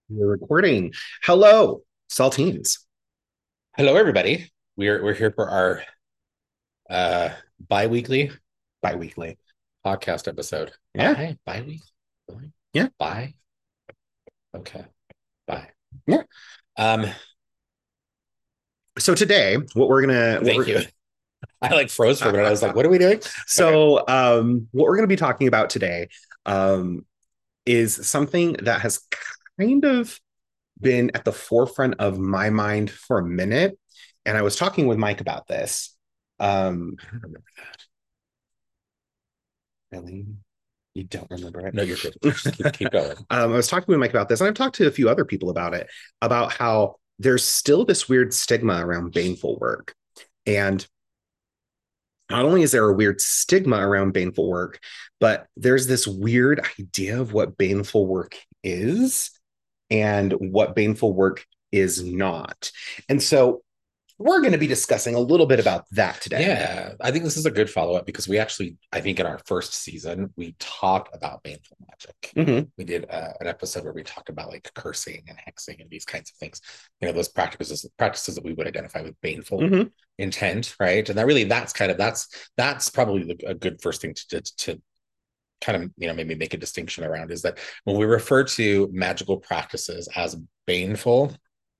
We're recording. Hello, Saltines. Hello, everybody. We're here for our bi-weekly Bi-weekly. podcast episode. Yeah, Bi-weekly? Really? yeah, Bi? Okay. Bye. yeah. Um, So today, what we're gonna what Thank we're you. I like froze for a minute. I was like, what are we doing? Okay. what we're gonna be talking about today um is something that has kind of been at the forefront of my mind for a minute. And I was talking with Mike about this. Um, I don't remember that. really? You don't remember No, you're good. it? Just keep going. I was talking with Mike about this, and I've talked to a few other people about it, about how there's still this weird stigma around baneful work. And not only is there a weird stigma around baneful work, but there's this weird idea of what baneful work is and what baneful work is not. And so we're going to be discussing a little bit about that today. Yeah, I think this is a good follow-up because we actually, I think in our first season, we talked about baneful magic. Mm-hmm. We did an episode where we talked about like cursing and hexing and these kinds of things. Those practices that we would identify with baneful Mm-hmm. intent, right? And that really, that's probably a good first thing to kind of maybe make a distinction around is that when we refer to magical practices as baneful,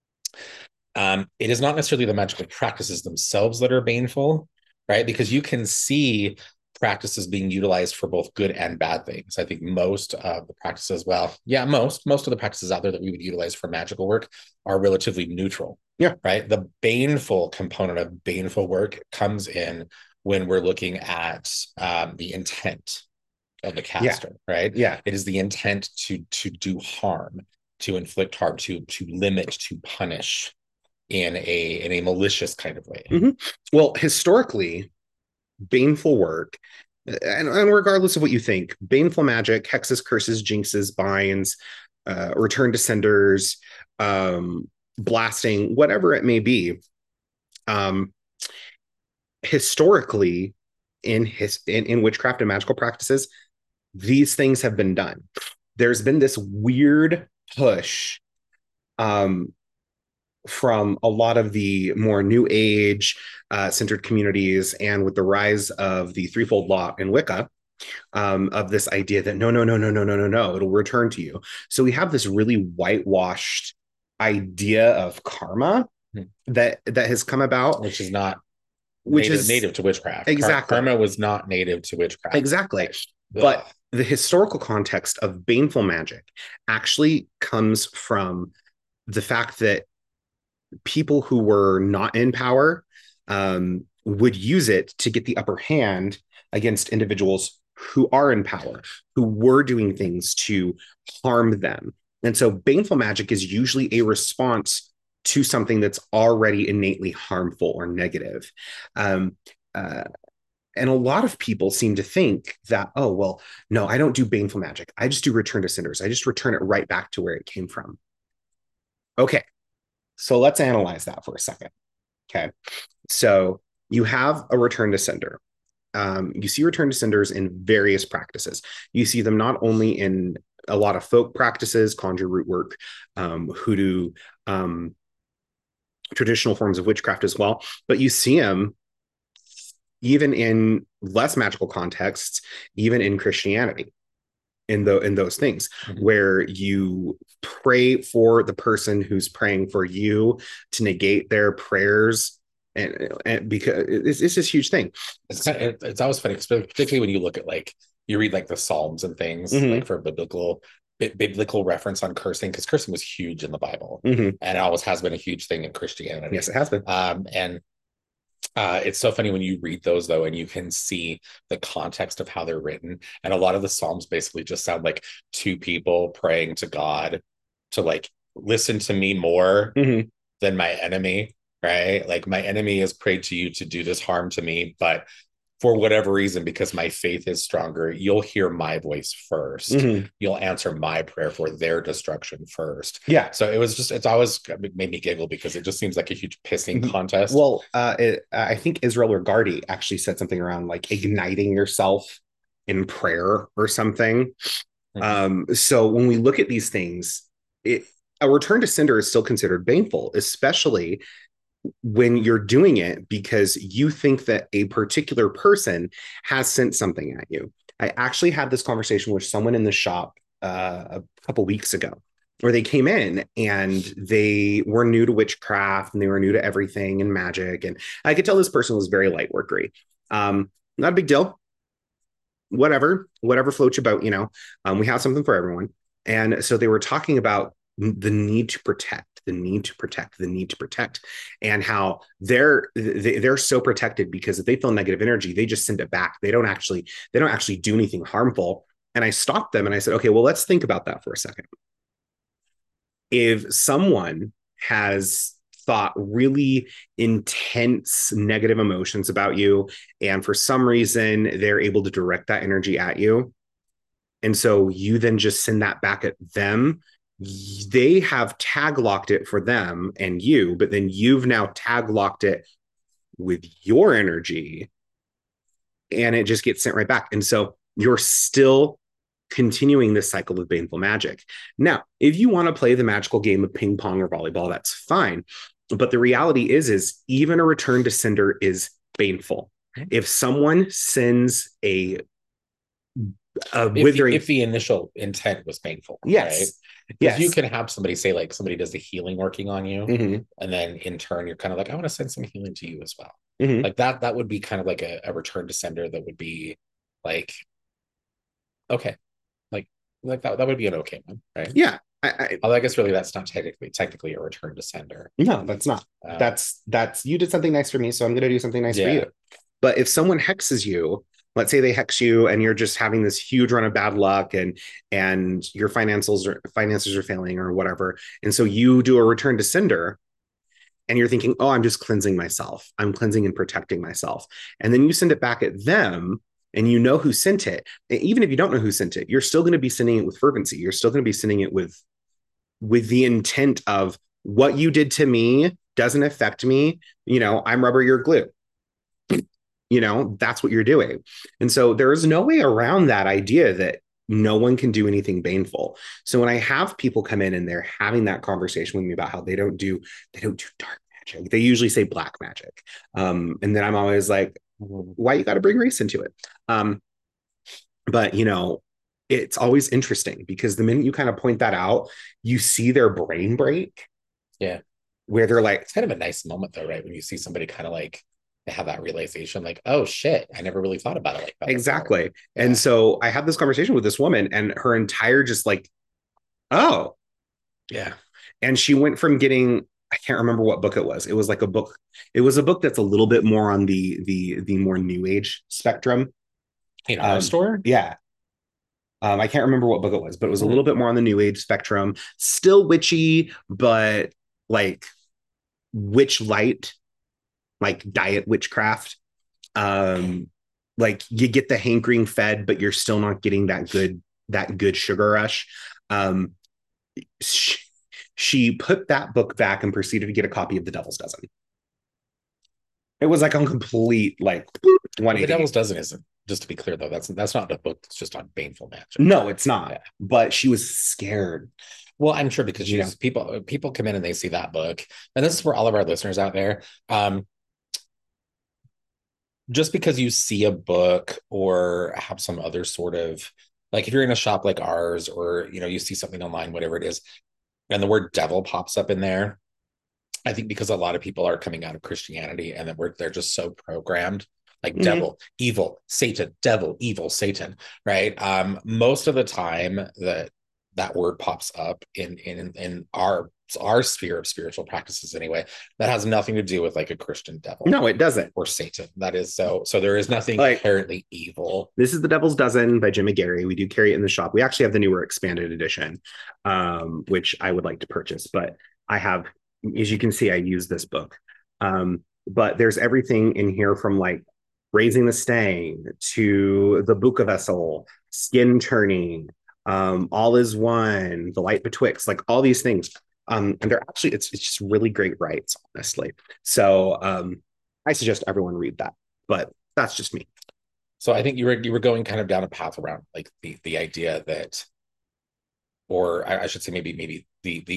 it is not necessarily the magical practices themselves that are baneful, right? Because you can see practices being utilized for both good and bad things. I think most of the practices, well, yeah, most of the practices out there that we would utilize for magical work are relatively neutral, Yeah. right? The baneful component of baneful work comes in when we're looking at the intent of the Yeah. caster, right? Yeah. It is the intent to do harm, to inflict harm, to limit, to punish in a malicious kind of way. Mm-hmm. Well, historically, baneful work, and regardless of what you think, baneful magic, hexes, curses, jinxes, binds, return to senders, blasting, whatever it may be, um, historically in witchcraft and magical practices, these things have been done. There's been this weird push um, from a lot of the more new age centered communities, and with the rise of the threefold law in Wicca, of this idea that no, it'll return to you. So we have this really whitewashed idea of karma that has come about, Which is not which native is native to witchcraft. exactly Karma was not native to witchcraft. exactly. Ugh. But the historical context of baneful magic actually comes from the fact that people who were not in power would use it to get the upper hand against individuals who are in power, who were doing things to harm them. And so baneful magic is usually a response to something that's already innately harmful or negative. Um, uh, and a lot of people seem to think that, oh, well, no, I don't do baneful magic. I just do return to cinders. I just return it right back to where it came from. Okay, so let's analyze that for a second. Okay. So you have a return to sender. You see return to senders in various practices. You see them not only in a lot of folk practices, conjure root work, hoodoo, um, traditional forms of witchcraft as well, but you see them even in less magical contexts, even in Christianity. In those things Mhm. where you pray for the person who's praying for you to negate their prayers, and because it's this huge thing. It's always funny, particularly when you look at like you read like the Psalms and things like Mm-hmm, for biblical reference on cursing, because cursing was huge in the Bible mm-hmm. and it always has been a huge thing in Yes, Christianity. it has been. And It's so funny when you read those though, and you can see the context of how they're written. And a lot of the Psalms basically just sound like two people praying to God to like listen to me more Mm-hmm. than my enemy, right? Like my enemy has prayed to you to do this harm to me, but for whatever reason, because my faith is stronger, you'll hear my voice first. Mm-hmm. You'll answer my prayer for their destruction first. Yeah. So it's always made me giggle because it just seems like a huge pissing Mm-hmm. contest. Well, I think Israel Gardi actually said something around like igniting yourself in prayer or something. Mm-hmm. So when we look at these things, it a return to sender is still considered baneful, especially when you're doing it because you think that a particular person has sent something at you. I actually had this conversation with someone in the shop a couple weeks ago where they came in and they were new to witchcraft and they were new to everything and magic. And I could tell this person was very light workery. Not a big deal. Whatever floats your boat, we have something for everyone. And so they were talking about the need to protect, the need to protect, the need to protect, and how they're so protected because if they feel negative energy, they just send it back. They don't actually do anything harmful. And I stopped them and I said, okay, well, let's think about that for a second. If someone has thought really intense negative emotions about you, and for some reason they're able to direct that energy at you, and so you then just send that back at them, they have tag locked it for them and you, but then you've now tag locked it with your energy and it just gets sent right back. And so you're still continuing this cycle of baneful magic. Now, if you want to play the magical game of ping pong or volleyball, that's fine. But the reality is even a return to sender is baneful. If someone sends a withering, if the initial intent was painful, yes, right? Yes. You can have somebody say, like, somebody does the healing working on you, and then in turn you're kind of like, I want to send some healing to you as well. Like that would be kind of like a return to sender that would be like, okay, like that would be an okay one, right? Yeah. Although I guess really that's not technically a return to sender. No, that's not. That's you did something nice for me, so I'm going to do something nice for you. But if someone hexes you, let's say they hex you and you're just having this huge run of bad luck and your finances are failing or whatever, and so you do a return to sender and you're thinking, oh, I'm just cleansing myself, I'm cleansing and protecting myself, and then you send it back at them and you know who sent it. Even if you don't know who sent it, you're still going to be sending it with fervency. You're still going to be sending it with the intent of what you did to me doesn't affect me. I'm rubber, you're glue. That's what you're doing. And so there is no way around that idea that no one can do anything baneful. So when I have people come in and they're having that conversation with me about how they don't do dark magic, they usually say black magic. And then I'm always like, why you got to bring race into it? But it's always interesting because the minute you kind of point that out, you see their brain break. Yeah. Where they're like, it's kind of a nice moment though, right? When you see somebody kind of like, they have that realization, like, oh shit, I never really thought about it like that. Exactly. Yeah. And so I had this conversation with this woman and her entire just like, oh, yeah. And she went from getting, I can't remember what book it was. It was like a book. It was a book that's a little bit more on the more new age spectrum. In our store? Yeah. I can't remember what book it was, but it was a little bit more on the new age spectrum. Still witchy, but like witch light, like diet witchcraft. Like you get the hankering fed, but you're still not getting that good sugar rush. She put that book back and proceeded to get a copy of The Devil's Dozen. It was like on complete like 180. The Devil's Dozen isn't, just to be clear though, that's not a book that's just on baneful magic. No, it's not. Yeah. But she was scared. Well, I'm sure because people come in and they see that book, and this is for all of our listeners out there. Just because you see a book or have some other sort of, like if you're in a shop like ours, or you see something online, whatever it is, and the word devil pops up in there, I think because a lot of people are coming out of Christianity and they're just so programmed, like devil, evil, Satan, devil, evil, Satan, right? Most of the time that word pops up in our sphere of spiritual practices anyway, that has nothing to do with like a Christian devil. No, it doesn't. Or Satan. That is so there is nothing inherently evil. This is The Devil's Dozen by Jim McGarry. We do carry it in the shop. We actually have the newer expanded edition, which I would like to purchase, but I have, as you can see, I use this book. But there's everything in here from like raising the stain to the Buka vessel, skin turning, all is one, the light betwixt, like all these things. And they're actually, it's just really great rights, honestly. So I suggest everyone read that, but that's just me. So I think you were going kind of down a path around like the idea that, or I should say maybe the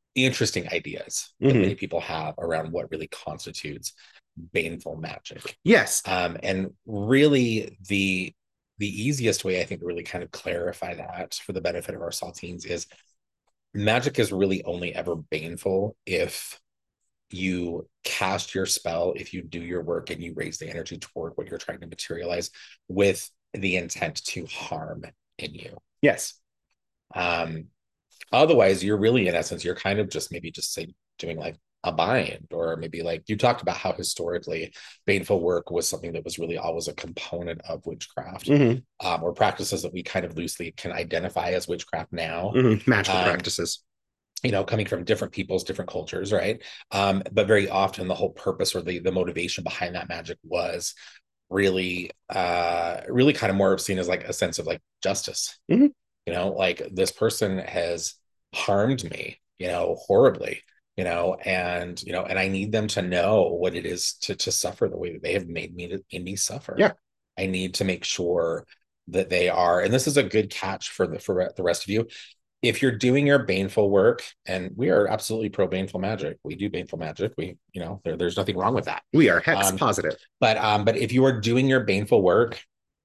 interesting ideas that many people have around what really constitutes baneful magic. Yes. And really the easiest way I think to really kind of clarify that for the benefit of our saltines is magic is really only ever baneful if you cast your spell, if you do your work and you raise the energy toward what you're trying to materialize with the intent to harm in you. Yes. Otherwise, you're really, in essence, you're kind of just maybe just say doing like a bind, or maybe like you talked about how historically baneful work was something that was really always a component of witchcraft, or practices that we kind of loosely can identify as witchcraft now. Magical practices. You know, coming from different peoples, different cultures, right? But very often the whole purpose or the motivation behind that magic was really really kind of more seen as like a sense of like justice. You know, like this person has harmed me, you know, horribly, you know, and I need them to know what it is to suffer the way that they have made me suffer. Yeah. I need to make sure that they are, and this is a good catch for the rest of you. If you're doing your baneful work, and we are absolutely pro baneful magic, we do baneful magic. We, you know, there's nothing wrong with that. We are hex positive. But if you are doing your baneful work,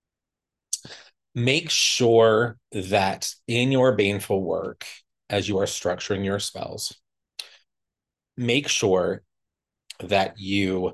make sure that in your baneful work, as you are structuring your spells, make sure that you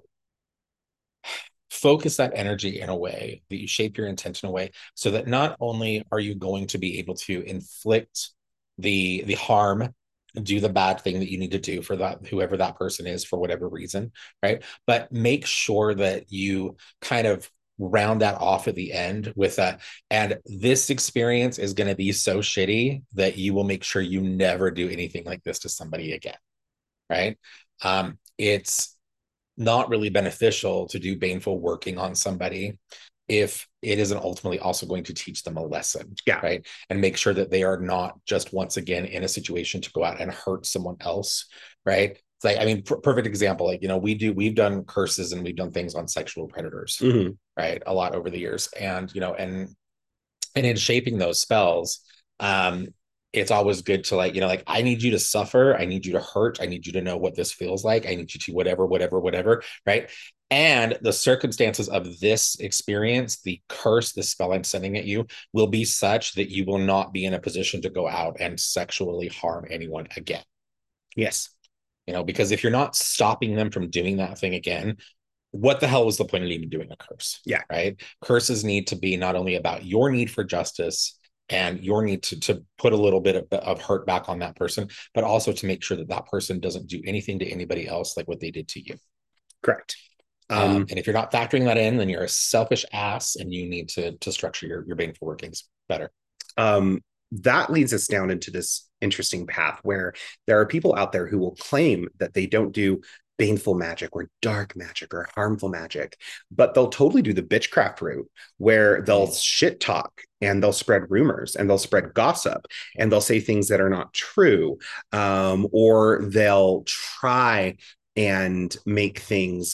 focus that energy in a way that you shape your intent in a way so that not only are you going to be able to inflict the harm, do the bad thing that you need to do for that, whoever that person is, for whatever reason, right? But make sure that you kind of round that off at the end with a, and this experience is going to be so shitty that you will make sure you never do anything like this to somebody again, right? It's not really beneficial to do baneful working on somebody if it isn't ultimately also going to teach them a lesson, right? And make sure that they are not just once again in a situation to go out and hurt someone else, right? It's like, I mean, perfect example, like, you know, we've done curses and we've done things on sexual predators, right? A lot over the years. And, you know, and in shaping those spells, it's always good to like, you know, like, I need you to suffer. I need you to hurt. I need you to know what this feels like. I need you to whatever, right? And the circumstances of this experience, the curse, the spell I'm sending at you, will be such that you will not be in a position to go out and sexually harm anyone again. Yes. You know, because if you're not stopping them from doing that thing again, what the hell was the point of even doing a curse? Yeah. Right. Curses need to be not only about your need for justice and your need to put a little bit of hurt back on that person, but also to make sure that that person doesn't do anything to anybody else like what they did to you. Correct. And if you're not factoring that in, then you're a selfish ass and you need to structure your baneful workings better. That leads us down into this interesting path where there are people out there who will claim that they don't do baneful magic or dark magic or harmful magic, but they'll totally do the bitchcraft route where they'll shit talk and they'll spread rumors and they'll spread gossip and they'll say things that are not true, or they'll try and make things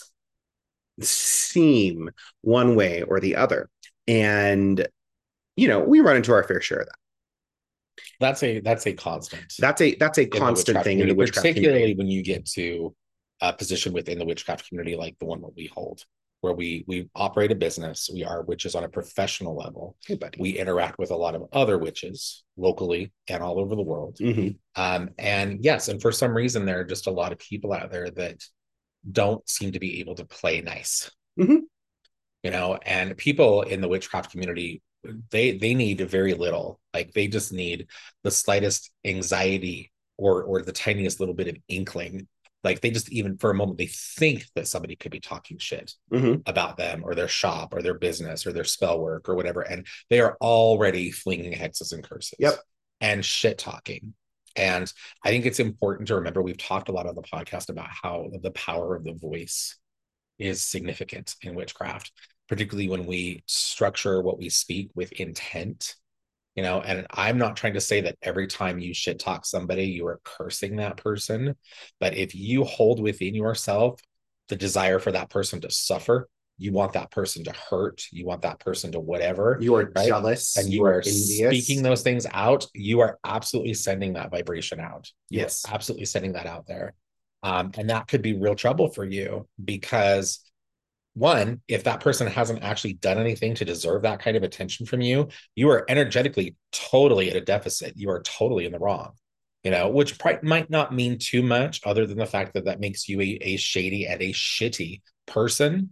seem one way or the other. And, you know, we run into our fair share of that. That's a constant. That's a constant thing in the witchcraft particularly community. when you get to a position within the witchcraft community like the one that we hold, where we operate a business. We are witches on a professional level. Hey, buddy. We interact with a lot of other witches locally and all over the world. And yes, and for some reason there are just a lot of people out there that don't seem to be able to play nice. You know, and people in the witchcraft community, they need very little. Like, they just need the slightest anxiety or the tiniest little bit of inkling. Like, they just, even for a moment, they think that somebody could be talking shit about them or their shop or their business or their spell work or whatever, and they are already flinging hexes and curses and shit talking. And I think it's important to remember, we've talked a lot on the podcast about how the power of the voice is significant in witchcraft, particularly when we structure what we speak with intent. You know, and I'm not trying to say that every time you shit talk somebody, you are cursing that person. But if you hold within yourself the desire for that person to suffer, you want that person to hurt, you want that person to whatever. You are right? jealous. And you are speaking those things out, you are absolutely sending that vibration out. Yes. You're absolutely sending that out there. And that could be real trouble for you because one, if that person hasn't actually done anything to deserve that kind of attention from you, you are energetically totally at a deficit. You are totally in the wrong, which might not mean too much other than the fact that that makes you a shady and a shitty person.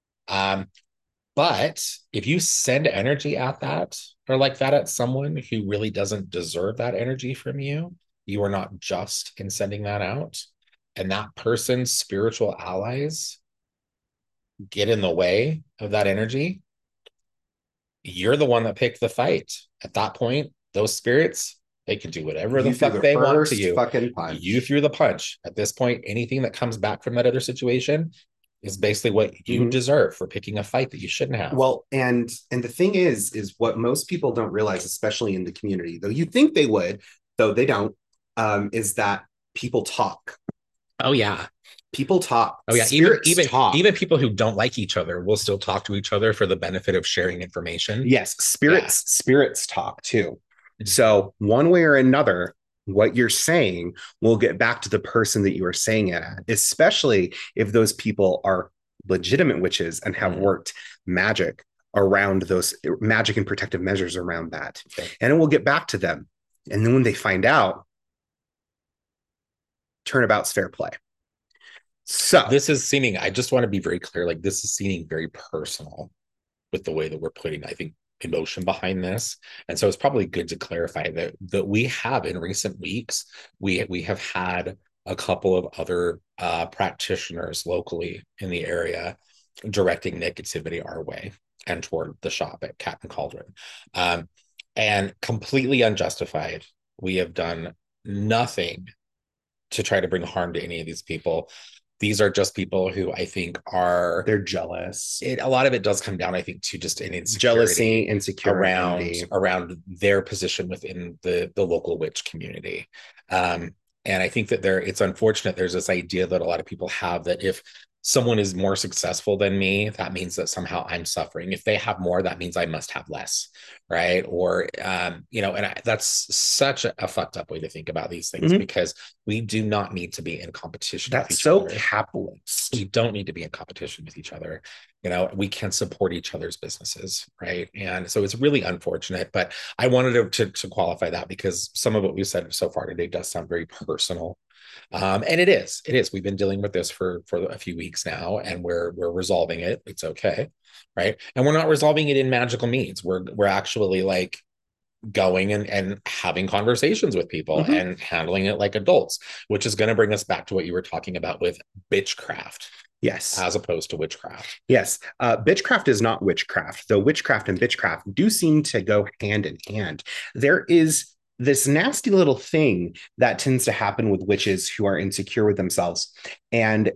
But if you send energy at that or like that at someone who really doesn't deserve that energy from you, you are not just in sending that out. And that person's spiritual allies get in the way of that energy, you're the one that picked the fight. At that point, those spirits, they can do whatever the fuck they want to you. You threw the punch. At this point, anything that comes back from that other situation is basically what you deserve for picking a fight that you shouldn't have. Well, and the thing is what most people don't realize, especially in the community, though you think they would, though they don't, is that people talk. Oh yeah. People talk. Oh yeah, even people who don't like each other will still talk to each other for the benefit of sharing information. Yes, spirits talk too. Mm-hmm. So one way or another, what you're saying will get back to the person that you are saying it at, especially if those people are legitimate witches and have worked magic around those magic and protective measures around that. Okay. And it will get back to them. And then when they find out, turnabout's fair play. So this is seeming, I just want to be very clear, like this is seeming very personal with the way that we're putting, I think, emotion behind this. And so it's probably good to clarify that we have in recent weeks, we have had a couple of other practitioners locally in the area directing negativity our way and toward the shop at Cat and Cauldron. And completely unjustified. We have done nothing to try to bring harm to any of these people. These are just people who I think they're jealous. A lot of it does come down, I think, to just an insecurity, jealousy, insecurity around their position within the local witch community. And I think that it's unfortunate. There's this idea that a lot of people have that if someone is more successful than me, that means that somehow I'm suffering. If they have more, that means I must have less, right? Or, that's such a fucked up way to think about these things because we do not need to be in competition with each other. That's so capitalist. We don't need to be in competition with each other. We can support each other's businesses, right? And so it's really unfortunate, but I wanted to qualify that because some of what we've said so far today does sound very personal. And it is. We've been dealing with this for a few weeks now, and we're resolving it. It's okay, right? And we're not resolving it in magical means. We're actually like going and having conversations with people and handling it like adults, which is going to bring us back to what you were talking about with bitchcraft. Yes. As opposed to witchcraft. Yes. Bitchcraft is not witchcraft, though witchcraft and bitchcraft do seem to go hand in hand. There is this nasty little thing that tends to happen with witches who are insecure with themselves and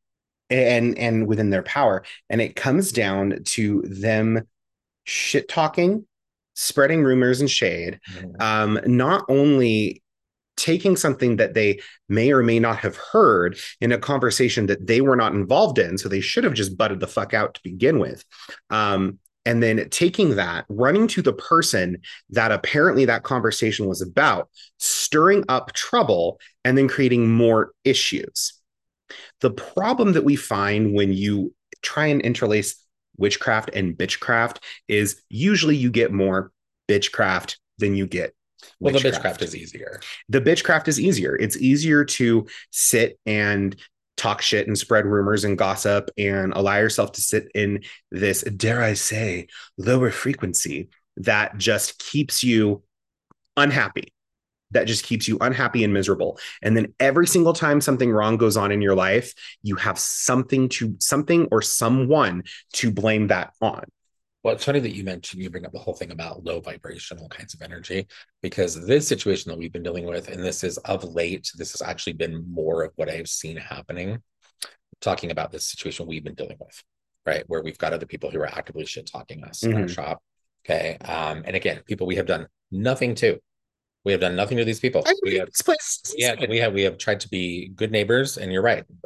within their power. And it comes down to them shit talking, spreading rumors and shade, not only taking something that they may or may not have heard in a conversation that they were not involved in, so they should have just butted the fuck out to begin with. And then taking that, running to the person that apparently that conversation was about, stirring up trouble, and then creating more issues. The problem that we find when you try and interlace witchcraft and bitchcraft is usually you get more bitchcraft than you get well, the bitchcraft is easier. The bitchcraft is easier. It's easier to sit and talk shit and spread rumors and gossip and allow yourself to sit in this, dare I say, lower frequency that just keeps you unhappy. That just keeps you unhappy and miserable. And then every single time something wrong goes on in your life, you have something or someone to blame that on. Well, it's funny that you bring up the whole thing about low vibrational kinds of energy, because this situation that we've been dealing with, and this is of late, this has actually been more of what I've seen happening, talking about this situation we've been dealing with, right? Where we've got other people who are actively shit talking us in our shop. Okay. And again, people we have done nothing to. We have done nothing to these people. We have tried to be good neighbors, and you're right.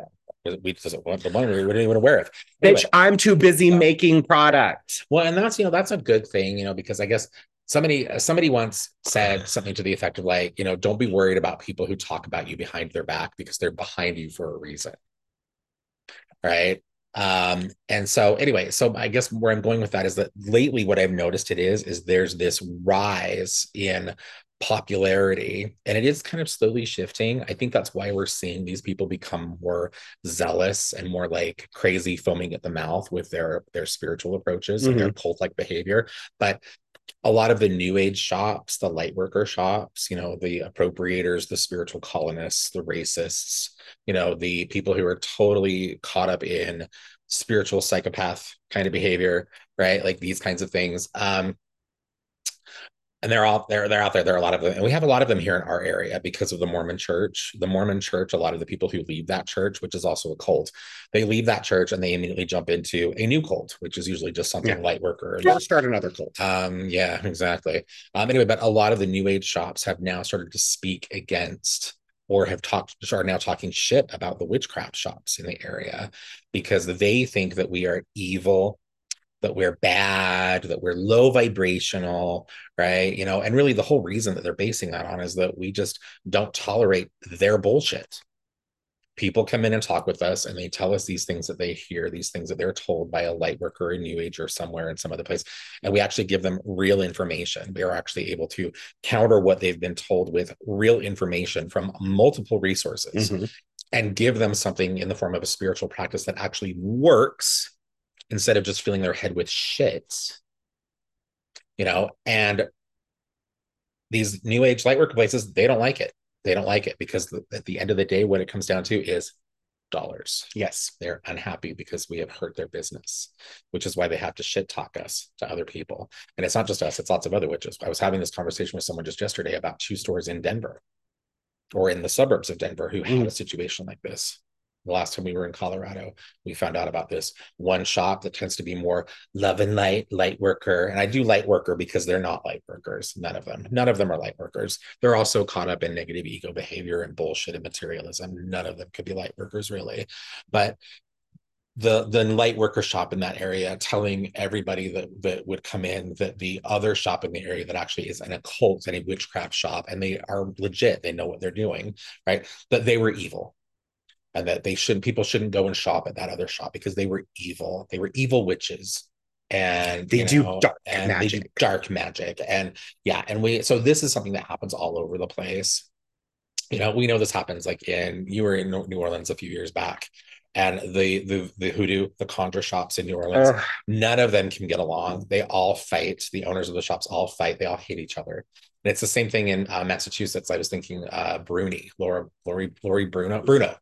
We doesn't want the money. We didn't even aware of. Bitch, Anyway, I'm too busy making product. well, and that's that's a good thing, because I guess somebody once said something to the effect of like, don't be worried about people who talk about you behind their back because they're behind you for a reason, right? And so anyway, so I guess where I'm going with that is that lately what I've noticed is there's this rise in popularity, and it is kind of slowly shifting. I think that's why we're seeing these people become more zealous and more like crazy foaming at the mouth with their spiritual approaches and their cult like behavior. But a lot of the new age shops, the light worker shops, the appropriators, the spiritual colonists, the racists, the people who are totally caught up in spiritual psychopath kind of behavior, right? Like these kinds of things. And they're out there. There are a lot of them, and we have a lot of them here in our area because of the Mormon Church. The Mormon Church, a lot of the people who leave that church, which is also a cult, they leave that church and they immediately jump into a new cult, which is usually just something light worker. Or start another cult. Yeah, exactly. Anyway, but a lot of the new age shops have now started to speak against or are now talking shit about the witchcraft shops in the area because they think that we are evil, that we're bad, that we're low vibrational, right? And really the whole reason that they're basing that on is that we just don't tolerate their bullshit. People come in and talk with us and they tell us these things that they hear, these things that they're told by a light worker, a new age, or somewhere in some other place. And we actually give them real information. They're actually able to counter what they've been told with real information from multiple resources and give them something in the form of a spiritual practice that actually works instead of just filling their head with shit, and these new age light worker places, they don't like it. They don't like it because at the end of the day, what it comes down to is dollars. Yes, they're unhappy because we have hurt their business, which is why they have to shit talk us to other people. And it's not just us, it's lots of other witches. I was having this conversation with someone just yesterday about 2 stores in Denver or in the suburbs of Denver who had a situation like this. The last time we were in Colorado, we found out about this one shop that tends to be more love and light worker. And I do light worker because they're not light workers. None of them are light workers. They're also caught up in negative ego behavior and bullshit and materialism. None of them could be light workers really. But the light worker shop in that area telling everybody that would come in that the other shop in the area that actually is an occult and a witchcraft shop, and they are legit, they know what they're doing, right? That they were evil. And that people shouldn't go and shop at that other shop because they were evil. They were evil witches. And they do dark magic. And yeah, so this is something that happens all over the place. We know this happens like you were in New Orleans a few years back, and the hoodoo, the conjure shops in New Orleans, none of them can get along. They all fight. The owners of the shops all fight. They all hate each other. And it's the same thing in Massachusetts. I was thinking Lori Bruno.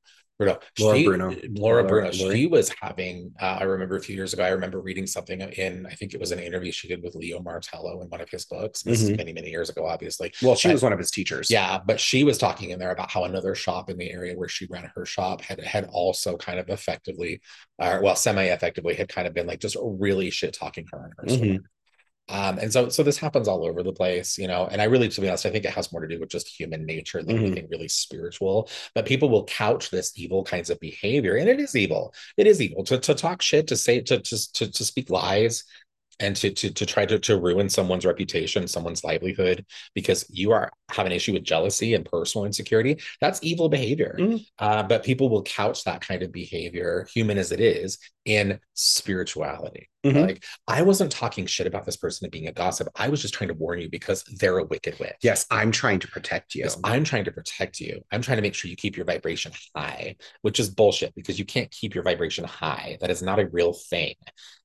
Laura Bruno. She was having, I remember a few years ago, I remember reading something in, I think it was an interview she did with Leo Martello in one of his books. This is many, many years ago, obviously. Well, she was one of his teachers. Yeah, but she was talking in there about how another shop in the area where she ran her shop had also kind of effectively, semi-effectively, had kind of been like just really shit talking her and her store. And so this happens all over the place, and I really, to be honest, I think it has more to do with just human nature than anything really spiritual. But people will couch this evil kinds of behavior, and it is evil. It is evil to talk shit, to say, to speak lies, and to try to ruin someone's reputation, someone's livelihood, because you have an issue with jealousy and personal insecurity. That's evil behavior. But people will couch that kind of behavior, human as it is, in spirituality. Like, I wasn't talking shit about this person and being a gossip. I was just trying to warn you because they're a wicked witch. Yes, I'm trying to protect you. Yes, I'm trying to protect you. I'm trying to make sure you keep your vibration high, which is bullshit because you can't keep your vibration high. That is not a real thing.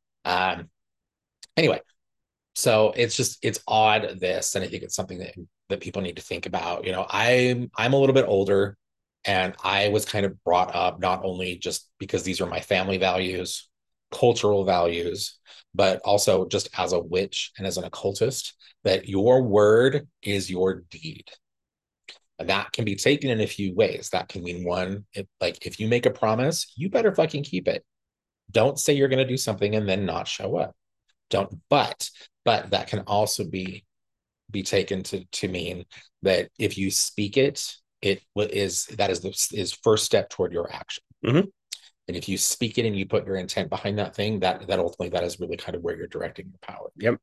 Anyway, so it's odd, this, and I think it's something that people need to think about. I'm a little bit older, and I was kind of brought up not only just because these are my family values, cultural values, but also just as a witch and as an occultist, that your word is your deed. And that can be taken in a few ways. That can mean one, if you make a promise, you better fucking keep it. Don't say you're going to do something and then not show up. But that can also be taken to mean that if you speak it, is first step toward your action. And if you speak it and you put your intent behind that thing, that ultimately that is really kind of where you're directing your power. Yep.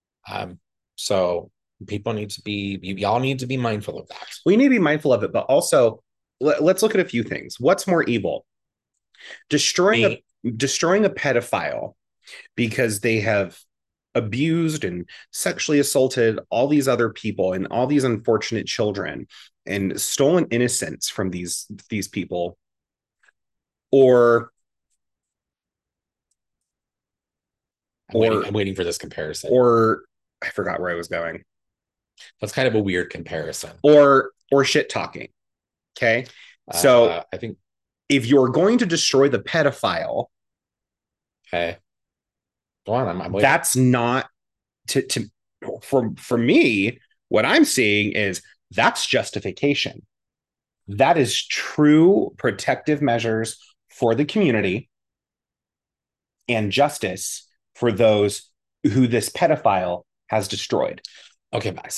So people need to be, y'all need to be mindful of that. We need to be mindful of it, but also let's look at a few things. What's more evil? Destroying a pedophile because they have abused and sexually assaulted all these other people and all these unfortunate children and stolen innocence from these people, or I'm waiting for this comparison. Or I forgot where I was going. That's kind of a weird comparison. Or shit talking. Okay. So I think if you're going to destroy the pedophile, okay, go on. I'm waiting. That's not for me. What I'm seeing is that's justification. That is true protective measures for the community and justice for those who this pedophile has destroyed. Okay, but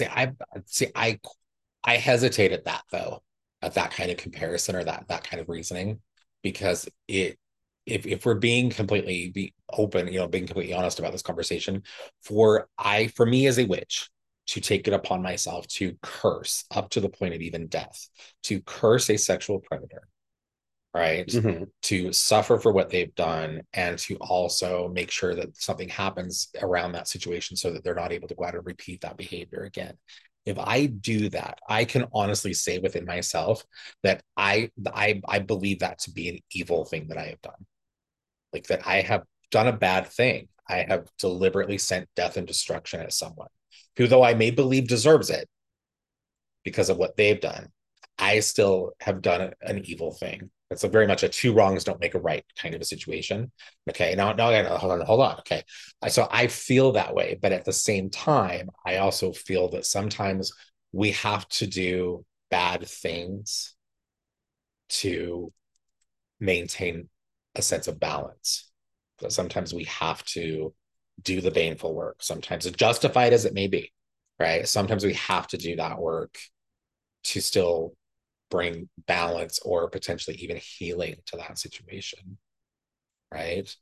I hesitate at that though, at that kind of comparison or that kind of reasoning, because if we're being completely open, being completely honest about this conversation, for me as a witch to take it upon myself to curse up to the point of even death, to curse a sexual predator, right? Mm-hmm. To suffer for what they've done and to also make sure that something happens around that situation so that they're not able to go out and repeat that behavior again. If I do that, I can honestly say within myself that I believe that to be an evil thing that I have done. Like that I have done a bad thing. I have deliberately sent death and destruction at someone who, though I may believe deserves it because of what they've done, I still have done an evil thing. It's very much a two wrongs don't make a right kind of a situation. Okay, now hold on. Okay, so I feel that way, but at the same time, I also feel that sometimes we have to do bad things to maintain a sense of balance. But sometimes we have to do the baneful work. Sometimes, as justified as it may be, right? Sometimes we have to do that work to still bring balance or potentially even healing to that situation, right?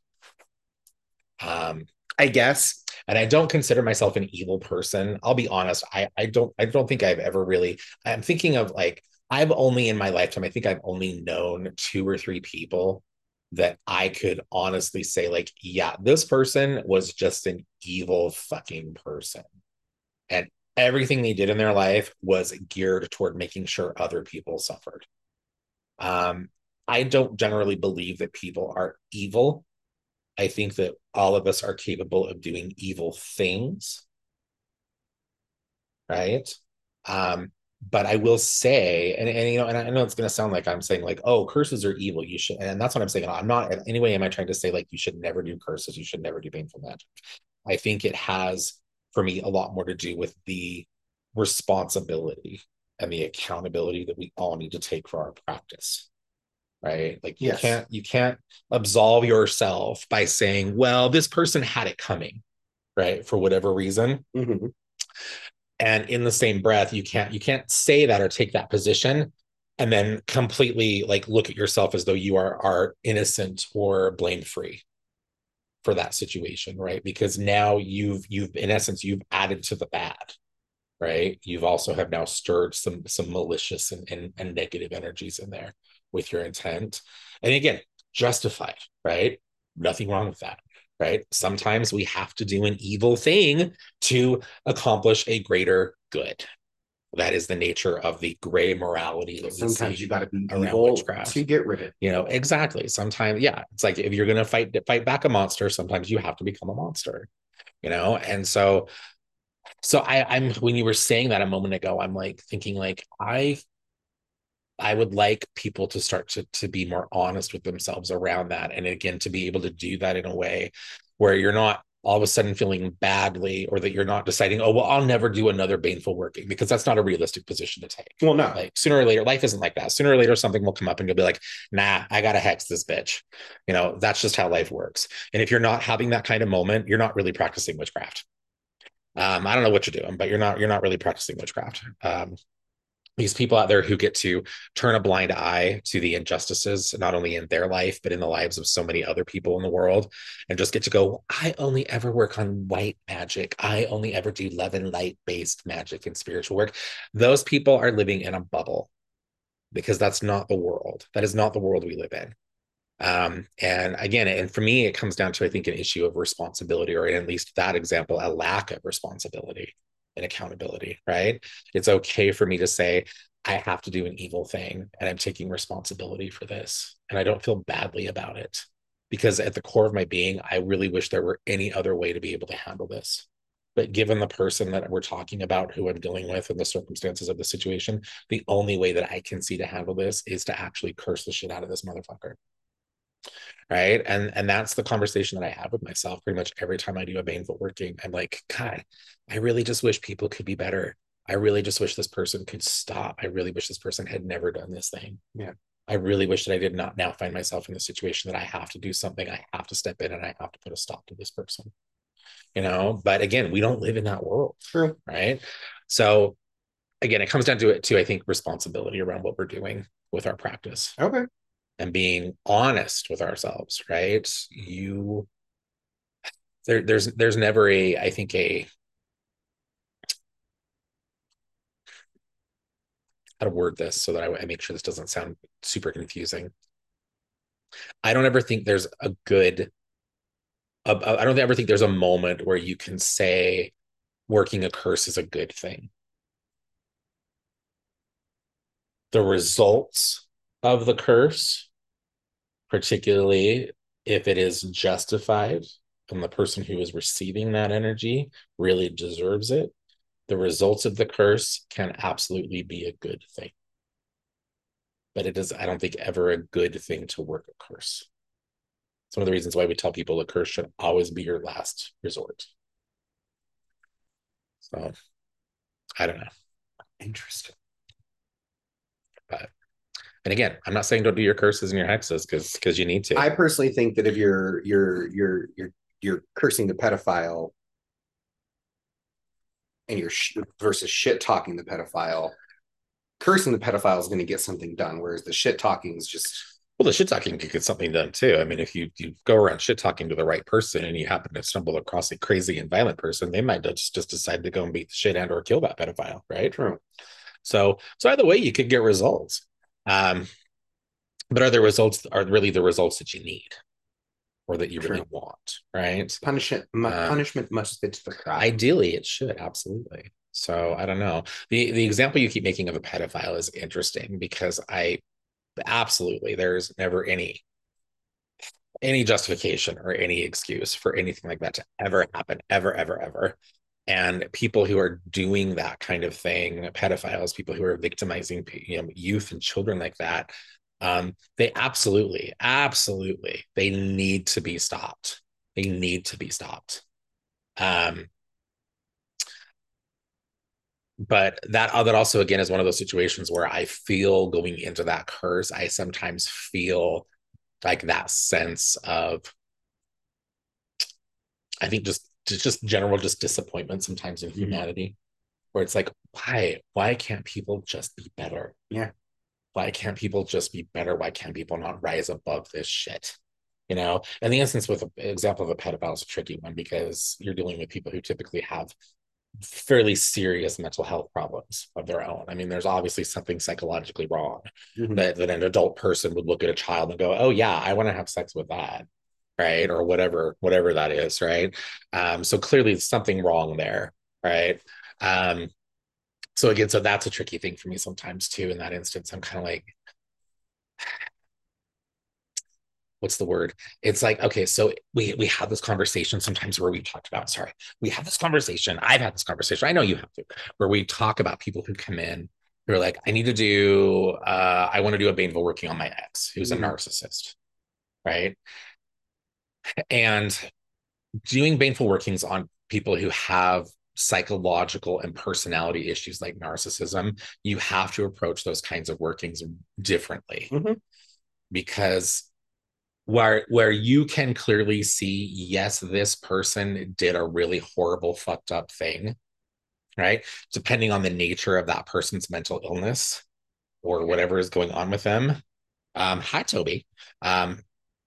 I guess. And I don't consider myself an evil person. I'll be honest. I don't think I've ever really. I'm thinking of like I've only in my lifetime. I think I've only known 2 or 3 people that I could honestly say like, yeah, this person was just an evil fucking person, and everything they did in their life was geared toward making sure other people suffered. I don't generally believe that people are evil. I think that all of us are capable of doing evil things, right? But I will say, and and I know it's going to sound like I'm saying like, oh, curses are evil. You should, and that's what I'm saying. I'm not in any way am I trying to say like you should never do curses. You should never do baneful magic. I think it has for me a lot more to do with the responsibility and the accountability that we all need to take for our practice, right? Like you can't absolve yourself by saying, well, this person had it coming, right, for whatever reason. Mm-hmm. And in the same breath, you can't say that or take that position and then completely like look at yourself as though you are innocent or blame free for that situation, right? Because now you've in essence you've added to the bad, right? You've also have now stirred some malicious and negative energies in there with your intent. And again, justified, right? Nothing wrong with that, right? Sometimes we have to do an evil thing to accomplish a greater good. That is the nature of the gray morality that sometimes you got to be evil witchcraft to get rid of it. Exactly. Sometimes, yeah, it's like if you're going to fight back a monster, sometimes you have to become a monster, and so I'm when you were saying that a moment ago, I'm like thinking like I would like people to start to be more honest with themselves around that. And again, to be able to do that in a way where you're not all of a sudden feeling badly or that you're not deciding, oh, well, I'll never do another baneful working, because that's not a realistic position to take. Well, no. Like sooner or later, life isn't like that. Sooner or later, something will come up and you'll be like, nah, I got to hex this bitch. That's just how life works. And if you're not having that kind of moment, you're not really practicing witchcraft. I don't know what you're doing, but you're not really practicing witchcraft. these people out there who get to turn a blind eye to the injustices, not only in their life, but in the lives of so many other people in the world, and just get to go, I only ever work on white magic. I only ever do love and light based magic and spiritual work. Those people are living in a bubble because that's not the world. That is not the world we live in. And again, and for me, it comes down to, I think, an issue of responsibility, or in at least that example, a lack of responsibility and accountability, right? It's okay for me to say, I have to do an evil thing and I'm taking responsibility for this. And I don't feel badly about it because at the core of my being, I really wish there were any other way to be able to handle this. But given the person that we're talking about, who I'm dealing with, and the circumstances of the situation, the only way that I can see to handle this is to actually curse the shit out of this motherfucker, right? And that's the conversation that I have with myself pretty much every time I do a baneful working. I'm like, God, I really just wish people could be better. I really just wish this person could stop. I really wish this person had never done this thing. Yeah. I really wish that I did not now find myself in the situation that I have to do something. I have to step in and I have to put a stop to this person, you know? But again, we don't live in that world. True. Right. So again, it comes down to it too, I think, responsibility around what we're doing with our practice. Okay. And being honest with ourselves, right? There's never a, I think, a, how to word this so that I make sure this doesn't sound super confusing. I don't ever think there's a good, I don't ever think there's a moment where you can say working a curse is a good thing. The results of the curse, particularly if it is justified and the person who is receiving that energy really deserves it, the results of the curse can absolutely be a good thing. But it is, I don't think, ever a good thing to work a curse. It's one of the reasons why we tell people a curse should always be your last resort. So I don't know. Interesting. But and again, I'm not saying don't do your curses and your hexes because you need to. I personally think that if you're cursing the pedophile and you're versus shit talking the pedophile, cursing the pedophile is going to get something done, whereas the shit talking is just, well, the shit talking can get something done too. I mean, if you go around shit talking to the right person and you happen to stumble across a crazy and violent person, they might just decide to go and beat the shit and or kill that pedophile, right? true. So either way, you could get results. But are the results are really the results that you need or that you really want, right? Punishment must fit the crime. Ideally, it should, absolutely. So I don't know. The example you keep making of a pedophile is interesting because I absolutely, there's never any justification or any excuse for anything like that to ever happen, ever. And people who are doing that kind of thing, pedophiles, people who are victimizing, youth and children like that, they absolutely, they need to be stopped. They need to be stopped. But that also, again, is one of those situations where I feel going into that curse, I sometimes feel like that sense of, I think just general disappointment sometimes in humanity, where it's like, why can't people just be better? Yeah. Why can't people just be better? Why can't people not rise above this shit? And the instance with an example of a pedophile is a tricky one because you're dealing with people who typically have fairly serious mental health problems of their own. I mean, there's obviously something psychologically wrong that an adult person would look at a child and go, oh yeah, I want to have sex with that, right? Or whatever that is, right? So clearly something wrong there, right? So again, so that's a tricky thing for me sometimes too. In that instance, I'm kind of like, what's the word? It's like, okay, so we have this conversation sometimes where we talked about, we have this conversation. I've had this conversation. I know you have to, where we talk about people who come in who are like, I want to do a baneful working on my ex, who's a narcissist, right? And doing baneful workings on people who have psychological and personality issues like narcissism, you have to approach those kinds of workings differently because where you can clearly see, yes, this person did a really horrible, fucked up thing, right? Depending on the nature of that person's mental illness or whatever is going on with them. Hi, Toby. Um,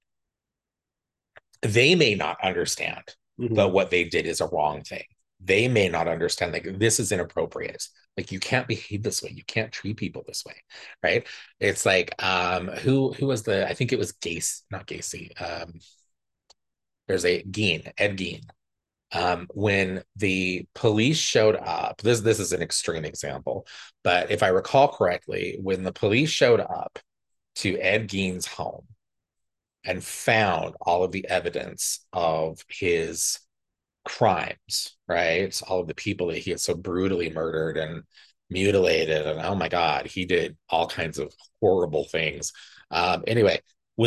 they may not understand that Mm-hmm. what they did is a wrong thing. They may not understand like this is inappropriate. Like you can't behave this way. You can't treat people this way, right? It's like who was the I think it was Gacy, not Gacy. There's a Gein, Ed Gein. When the police showed up, this is an extreme example, but if I recall correctly, when the police showed up to Ed Gein's home and found all of the evidence of his crimes, right? All of the people that he had so brutally murdered and mutilated, and oh my God, he did all kinds of horrible things. Anyway,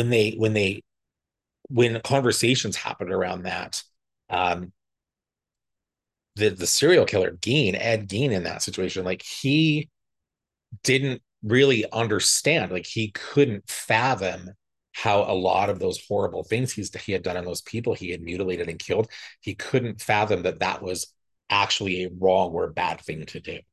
when conversations happened around that, um, the serial killer Gein, Ed Gein, in that situation, like he didn't really understand, like he couldn't fathom how a lot of those horrible things he had done on those people he had mutilated and killed, he couldn't fathom that that was actually a wrong or bad thing to do.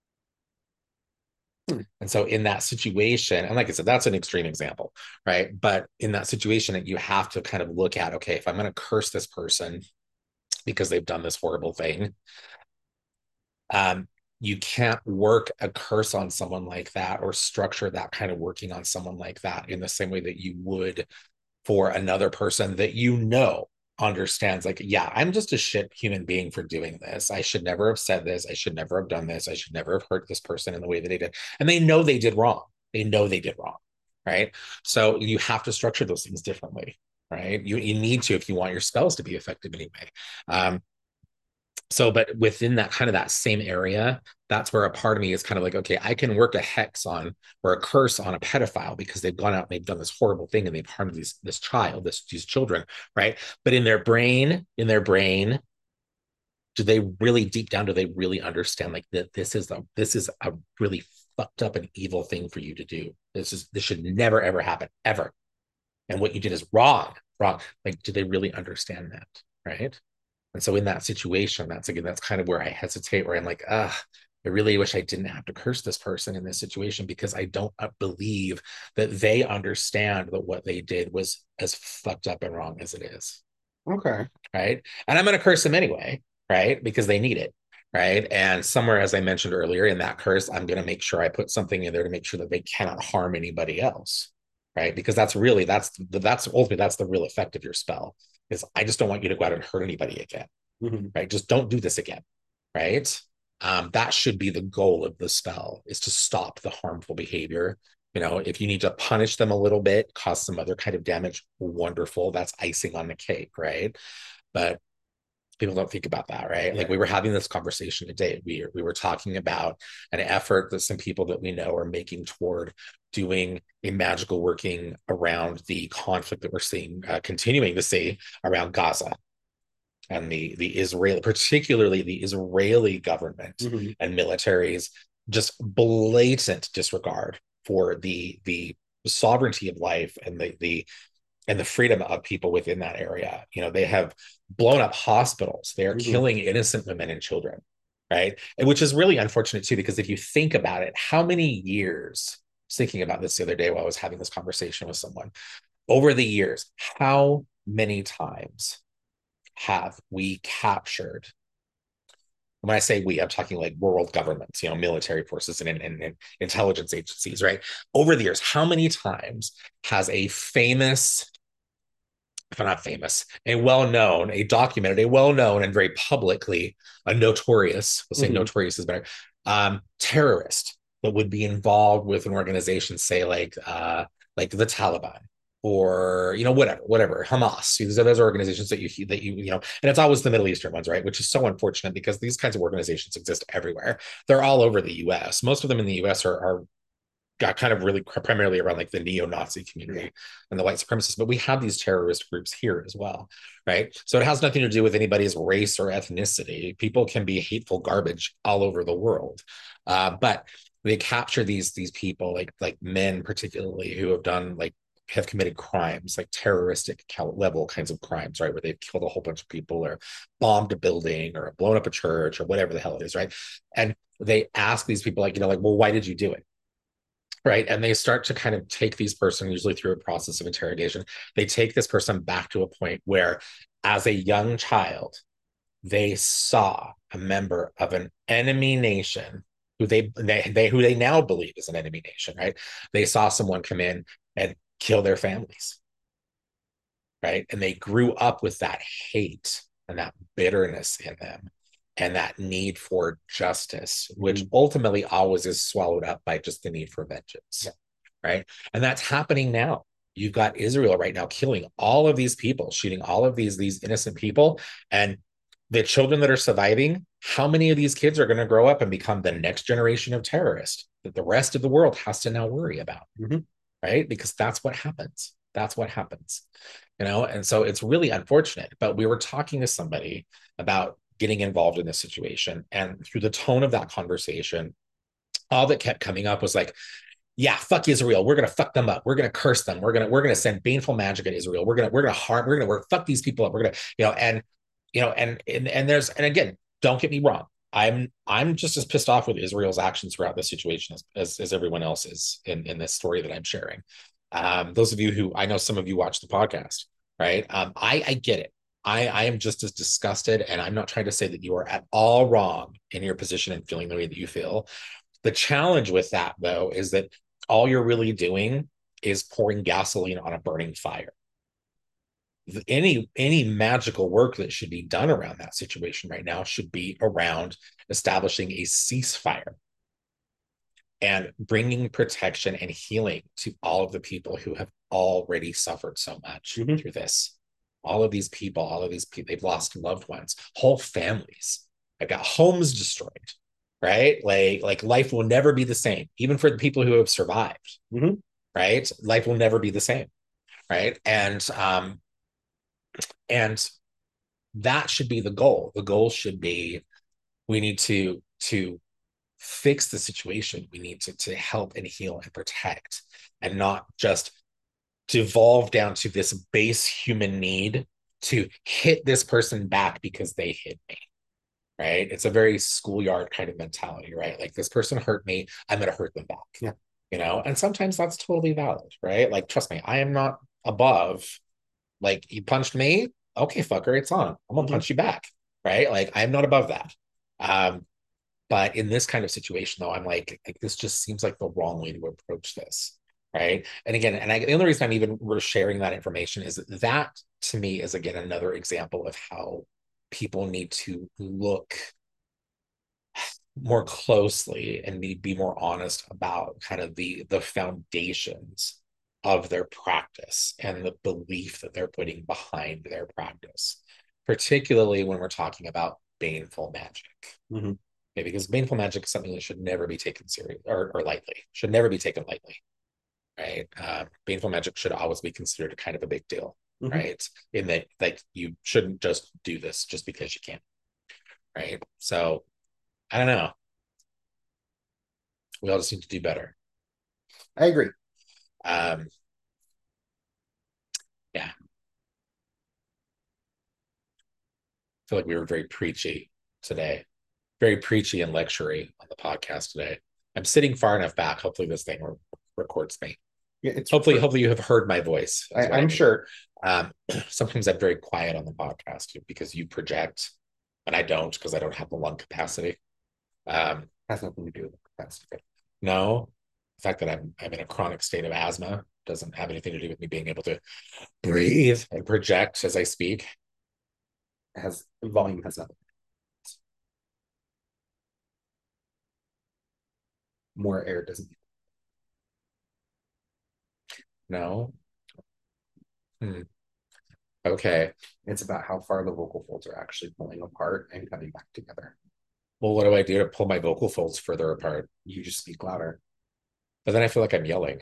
Hmm. And so in that situation, and like I said, that's an extreme example, right? But in that situation, you have to kind of look at, okay, if I'm going to curse this person because they've done this horrible thing, um, you can't work a curse on someone like that or structure that kind of working on someone like that in the same way that you would for another person that you know understands, like, yeah, I'm just a shit human being for doing this. I should never have said this. I should never have done this. I should never have hurt this person in the way that they did. And they know they did wrong. They know they did wrong. Right. So you have to structure those things differently. Right. You need to if you want your spells to be effective anyway. So but within that kind of that same area, that's where a part of me is kind of like, okay, I can work a hex on or a curse on a pedophile because they've gone out and they've done this horrible thing and they've harmed this child, these children, right? But in their brain, do they really deep down, do they really understand like that this is a really fucked up and evil thing for you to do? This should never ever happen ever. And what you did is wrong, wrong. Like, do they really understand that? Right. And so in that situation, that's kind of where I hesitate, where I'm like, I really wish I didn't have to curse this person in this situation because I don't believe that they understand that what they did was as fucked up and wrong as it is. Okay. Right. And I'm going to curse them anyway, right? Because they need it. Right. And somewhere, as I mentioned earlier, in that curse, I'm going to make sure I put something in there to make sure that they cannot harm anybody else. Right. Because that's ultimately that's the real effect of your spell is I just don't want you to go out and hurt anybody again. Mm-hmm. Right. Just don't do this again. Right. That should be the goal of the spell is to stop the harmful behavior. If you need to punish them a little bit, cause some other kind of damage, wonderful. That's icing on the cake, right? But people don't think about that, right? Like we were having this conversation today. We were talking about an effort that some people that we know are making toward doing a magical working around the conflict that we're seeing, continuing to see around Gaza and the Israel, particularly the Israeli government Mm-hmm. and military's just blatant disregard for the sovereignty of life and the freedom of people within that area. They have blown up hospitals. They are Mm-hmm. killing innocent women and children, right? And which is really unfortunate too, because if you think about it, how many years, I was thinking about this the other day while I was having this conversation with someone, over the years, how many times have we captured, when I say we, I'm talking like world governments, military forces and intelligence agencies, right? Over the years, how many times has a famous, if not famous, a documented, a well-known and very publicly a notorious, let's say Mm-hmm. notorious is better, terrorist that would be involved with an organization, say like the Taliban or whatever Hamas. Those are organizations that and it's always the Middle Eastern ones, right? Which is so unfortunate because these kinds of organizations exist everywhere. They're all over the U.S. Most of them in the U.S. are got kind of really primarily around like the neo-Nazi community and the white supremacists, but we have these terrorist groups here as well, right? So it has nothing to do with anybody's race or ethnicity. People can be hateful garbage all over the world, but they capture these people like men particularly who have done like have committed crimes, like terroristic level kinds of crimes, right? Where they've killed a whole bunch of people or bombed a building or blown up a church or whatever the hell it is, right? And they ask these people, like, like, well, why did you do it? Right. And they start to kind of take these person, usually through a process of interrogation, they take this person back to a point where, as a young child, they saw a member of an enemy nation who they now believe is an enemy nation, right? They saw someone come in and kill their families, right? And they grew up with that hate and that bitterness in them and that need for justice, which ultimately always is swallowed up by just the need for vengeance, right? And that's happening now. You've got Israel right now killing all of these people, shooting all of these innocent people, and the children that are surviving, how many of these kids are going to grow up and become the next generation of terrorists that the rest of the world has to now worry about, right? Because that's what happens. That's what happens, And so it's really unfortunate. But we were talking to somebody about getting involved in this situation, and through the tone of that conversation, all that kept coming up was like, yeah, fuck Israel. We're gonna fuck them up. We're gonna curse them. We're gonna send baneful magic at Israel. We're gonna harm. We're fuck these people up. We're gonna and there's, and again, don't get me wrong. I'm just as pissed off with Israel's actions throughout this situation as everyone else is in this story that I'm sharing. Those of you who, I know some of you watch the podcast, right? I get it. I am just as disgusted, and I'm not trying to say that you are at all wrong in your position and feeling the way that you feel. The challenge with that, though, is that all you're really doing is pouring gasoline on a burning fire. Any magical work that should be done around that situation right now should be around establishing a ceasefire and bringing protection and healing to all of the people who have already suffered so much through this. All of these people, they've lost loved ones, whole families. I've got homes destroyed, right? Like life will never be the same, even for the people who have survived, right? Life will never be the same, right? And that should be the goal. The goal should be, we need to fix the situation. We need to help and heal and protect, and not just devolve down to this base human need to hit this person back because they hit me, right? It's a very schoolyard kind of mentality, right? Like, this person hurt me, I'm going to hurt them back. And sometimes that's totally valid, right? Like, trust me, I am not above, like, you punched me, okay, fucker, it's on, I'm gonna punch you back, right? Like, I'm not above that. But in this kind of situation, though, I'm like, this just seems like the wrong way to approach this, right? And again, the only reason I'm even sharing that information is that, to me, is, again, another example of how people need to look more closely and be more honest about kind of the foundations of their practice and the belief that they're putting behind their practice, particularly when we're talking about baneful magic. Okay, because baneful magic is something that should never be taken seriously or lightly, should never be taken lightly, right? Baneful magic should always be considered a kind of a big deal, right? In that, like, you shouldn't just do this just because you can, right? So I don't know. We all just need to do better. I agree. Yeah. I feel like we were very preachy today, very preachy and lectury on the podcast today. I'm sitting far enough back. Hopefully this thing records me. Yeah, hopefully you have heard my voice. I'm sure. Sometimes I'm very quiet on the podcast because you project, and I don't, because I don't have the lung capacity. Has nothing to do with the capacity. No, the fact that I'm in a chronic state of asthma doesn't have anything to do with me being able to breathe and project as I speak. Volume has nothing. More air doesn't. No. Okay. It's about how far the vocal folds are actually pulling apart and coming back together. Well, what do I do to pull my vocal folds further apart? You just speak louder. But then I feel like I'm yelling.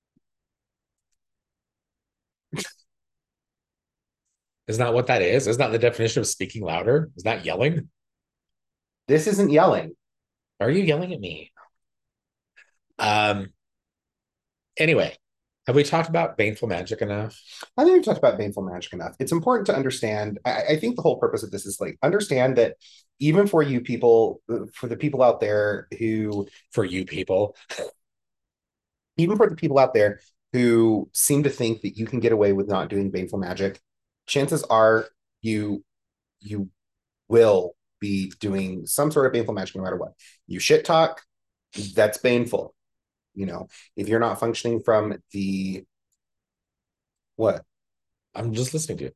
Isn't that what that is? Isn't that the definition of speaking louder? Is that yelling? This isn't yelling. Are you yelling at me? Anyway, Have we talked about baneful magic enough? I think we've talked about baneful magic enough. It's important to understand. I think the whole purpose of this is like understand that even for you people, for the people out there who, For you people. even for the people out there who seem to think that you can get away with not doing baneful magic, chances are you you will be doing some sort of baneful magic no matter what. You shit talk, that's baneful. You know, if you're not functioning from the what? I'm just listening to you.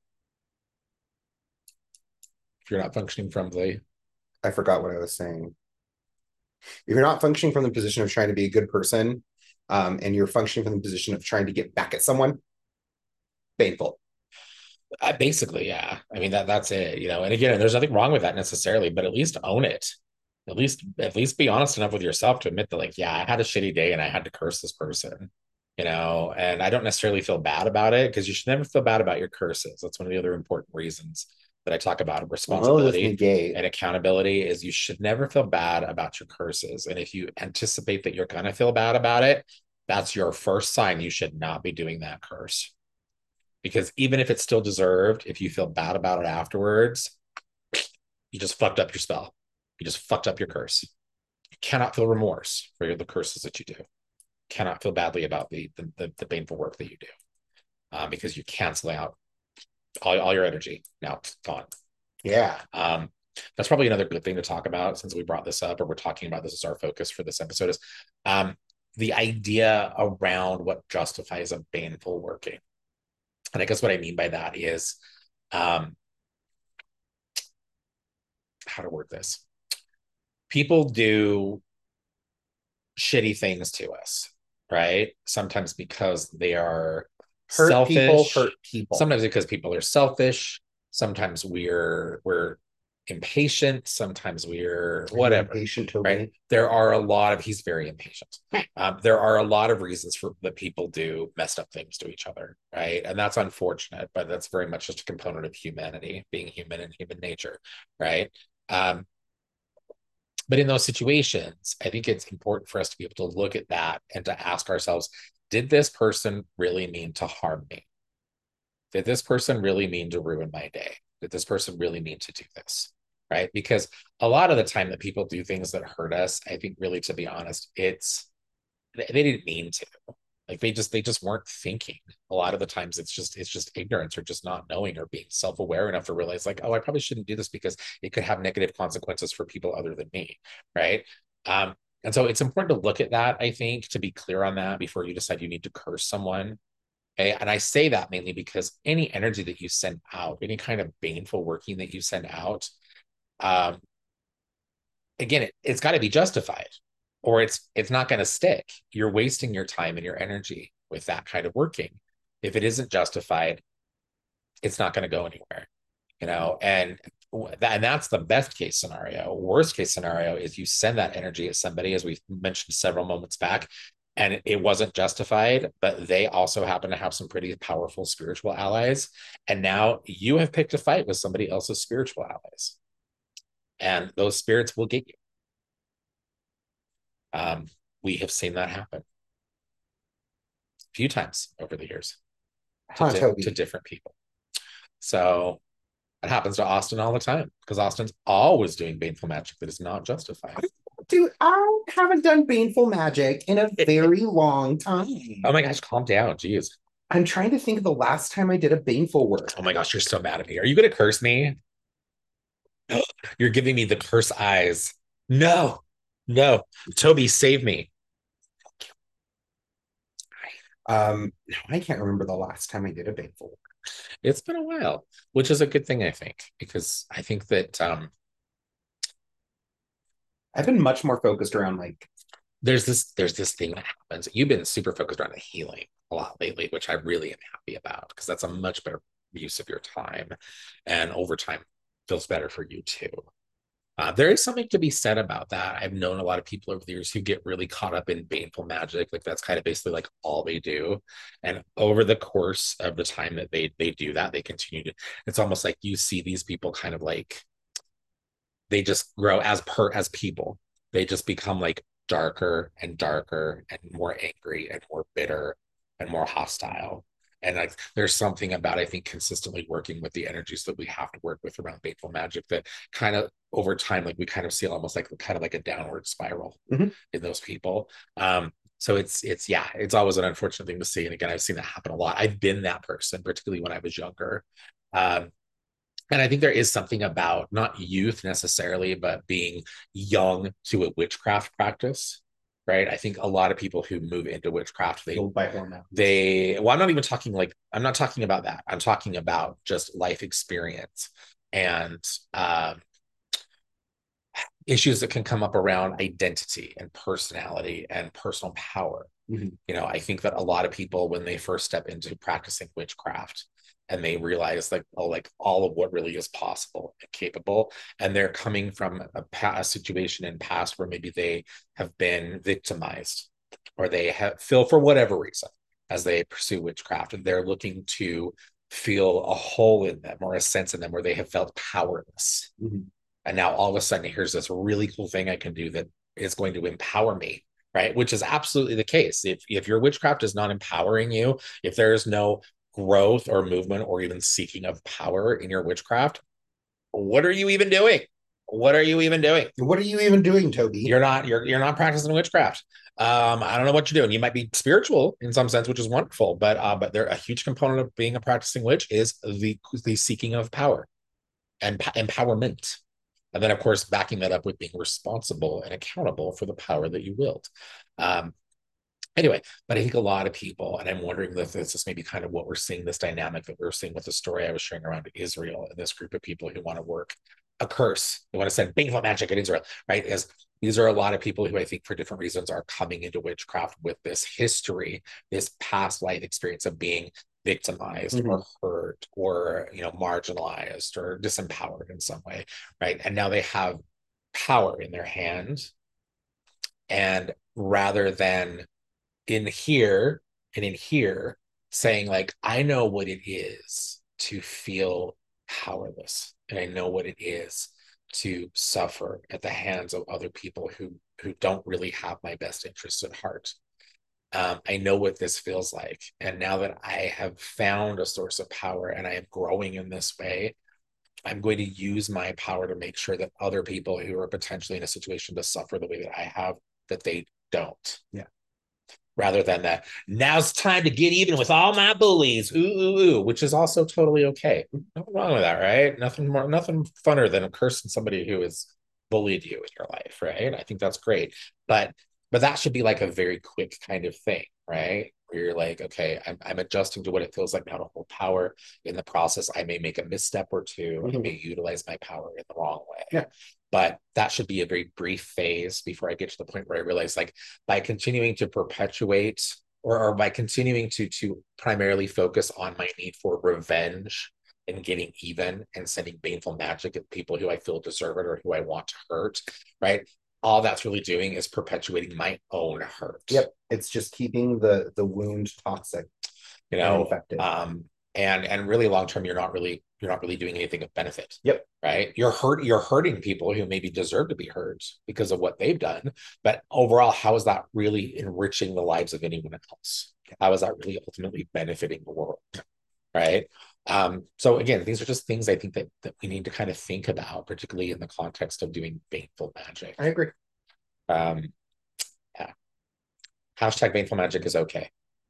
If you're not functioning from the I forgot what I was saying. If you're not functioning from the position of trying to be a good person, and you're functioning from the position of trying to get back at someone, painful. basically, yeah. I mean that's it, you know. And again, there's nothing wrong with that necessarily, but at least own it. At least be honest enough with yourself to admit that, like, yeah, I had a shitty day and I had to curse this person, you know, and I don't necessarily feel bad about it, because you should never feel bad about your curses. That's one of the other important reasons that I talk about Well, this responsibility negate. and accountability is you should never feel bad about your curses. And if you anticipate that you're gonna feel bad about it, that's your first sign you should not be doing that curse. Because even if it's still deserved, if you feel bad about it afterwards, you just fucked up your spell. You just fucked up your curse. You cannot feel remorse for the curses that you do. You cannot feel badly about the painful work that you do, because you cancel out all your energy. Now it's gone. Yeah. That's probably another good thing to talk about, since we brought this up, or we're talking about this as our focus for this episode, is the idea around what justifies a baneful working. And I guess what I mean by that is, how to word this. People do shitty things to us, right? Sometimes because they are Hurt people, selfish. hurt people. Sometimes because people are selfish. Sometimes we're impatient. Sometimes we're whatever. Impatient, Toby. Right? There are a lot of he's very impatient. There are a lot of reasons for that people do messed up things to each other, right? And that's unfortunate, but that's very much just a component of humanity, being human and human nature, right? But in those situations, I think it's important for us to be able to look at that and to ask ourselves, did this person really mean to harm me? Did this person really mean to ruin my day? Did this person really mean to do this? Right? Because a lot of the time that people do things that hurt us, I think really, to be honest, they didn't mean to. Like they just weren't thinking. A lot of the times it's just ignorance, or just not knowing, or being self-aware enough to realize, like, oh, I probably shouldn't do this because it could have negative consequences for people other than me, right? um and so it's important to look at that, I think, to be clear on that before you decide you need to curse someone. Okay? And I say that mainly because any energy that you send out, any kind of baneful working that you send out, um again, it's got to be justified, or it's not going to stick. You're wasting your time and your energy with that kind of working. If it isn't justified, it's not going to go anywhere, you know. And that's the best case scenario. Worst case scenario is you send that energy at somebody, as we mentioned several moments back, and it wasn't justified, but they also happen to have some pretty powerful spiritual allies, and now you have picked a fight with somebody else's spiritual allies, and those spirits will get you. We have seen that happen a few times over the years to different people. So it happens to Austin all the time, because Austin's always doing baneful magic that is not justified. Dude, I haven't done baneful magic in a very long time. Oh my gosh, calm down. Jeez. I'm trying to think of the last time I did a baneful work. Oh my gosh, you're so mad at me. Are you going to curse me? You're giving me the curse eyes. No, no. Toby, save me. No, I can't remember the last time I did a baneful work. It's been a while, which is a good thing, I think, because I think that I've been much more focused around like there's this thing that happens. You've been super focused around the healing a lot lately, which I really am happy about, because that's a much better use of your time, and over time feels better for you too. There is something to be said about that. I've known a lot of people over the years who get really caught up in baneful magic. Like, that's kind of basically like all they do. And over the course of the time that they do that, they continue to, it's almost like you see these people kind of like, they just grow as people. They just become like darker and darker and more angry and more bitter. and more hostile. And like there's something about, I think, consistently working with the energies that we have to work with around baneful magic that kind of over time, like we kind of see almost like kind of like a downward spiral Mhm. in those people. So yeah, it's always an unfortunate thing to see. And again, I've seen that happen a lot. I've been that person, particularly when I was younger. Um, and I think there is something about not youth necessarily, but being young to a witchcraft practice, right? I think a lot of people who move into witchcraft, well, I'm not even talking like, I'm not talking about that. I'm talking about just life experience and issues that can come up around identity and personality and personal power. Mm-hmm. You know, I think that a lot of people, when they first step into practicing witchcraft, and they realize like, oh, like all of what really is possible and capable, and they're coming from a situation in past where maybe they have been victimized, or they have feel for whatever reason as they pursue witchcraft, and they're looking to feel a hole in them or a sense in them where they have felt powerless. Mm-hmm. And now all of a sudden, here's this really cool thing I can do that is going to empower me, right? Which is absolutely the case. If your witchcraft is not empowering you, if there is no growth or movement or even seeking of power in your witchcraft, what are you even doing? What are you even doing? What are you even doing, Toby? You're not practicing witchcraft. I don't know what you're doing. You might be spiritual in some sense, which is wonderful, but there a huge component of being a practicing witch is the seeking of power and empowerment. And then, of course, backing that up with being responsible and accountable for the power that you wield. Anyway, but I think a lot of people, and I'm wondering if this is maybe kind of what we're seeing, this dynamic that we're seeing with the story I was sharing around Israel and this group of people who want to work a curse. They want to send baneful magic at Israel, right? As these are a lot of people who I think for different reasons are coming into witchcraft with this history, this past life experience of being victimized or hurt or marginalized or disempowered in some way, right? And now they have power in their hand, and rather than in here saying like, I know what it is to feel powerless, and I know what it is to suffer at the hands of other people who don't really have my best interests at heart. I know what this feels like. And now that I have found a source of power and I am growing in this way, I'm going to use my power to make sure that other people who are potentially in a situation to suffer the way that I have, that they don't. Yeah. Rather than that, now's time to get even with all my bullies, ooh, which is also totally okay. Nothing wrong with that, right? Nothing funner than cursing somebody who has bullied you in your life, right? I think that's great, but that should be like a very quick kind of thing, right? Where you're like, okay, I'm adjusting to what it feels like now to hold power. In the process, I may make a misstep or two. I may utilize my power in the wrong way. Yeah. But that should be a very brief phase before I get to the point where I realize, like, by continuing to perpetuate or by continuing to primarily focus on my need for revenge and getting even and sending baneful magic at people who I feel deserve it or who I want to hurt, right? All that's really doing is perpetuating my own hurt. Yep. It's just keeping the wound toxic, infected. And really long term, you're not really doing anything of benefit. Yep. Right. You're hurting people who maybe deserve to be hurt because of what they've done. But overall, how is that really enriching the lives of anyone else? How is that really ultimately benefiting the world? Right. So again, these are just things I think that we need to kind of think about, particularly in the context of doing baneful magic. I agree. Yeah. Hashtag baneful magic is okay.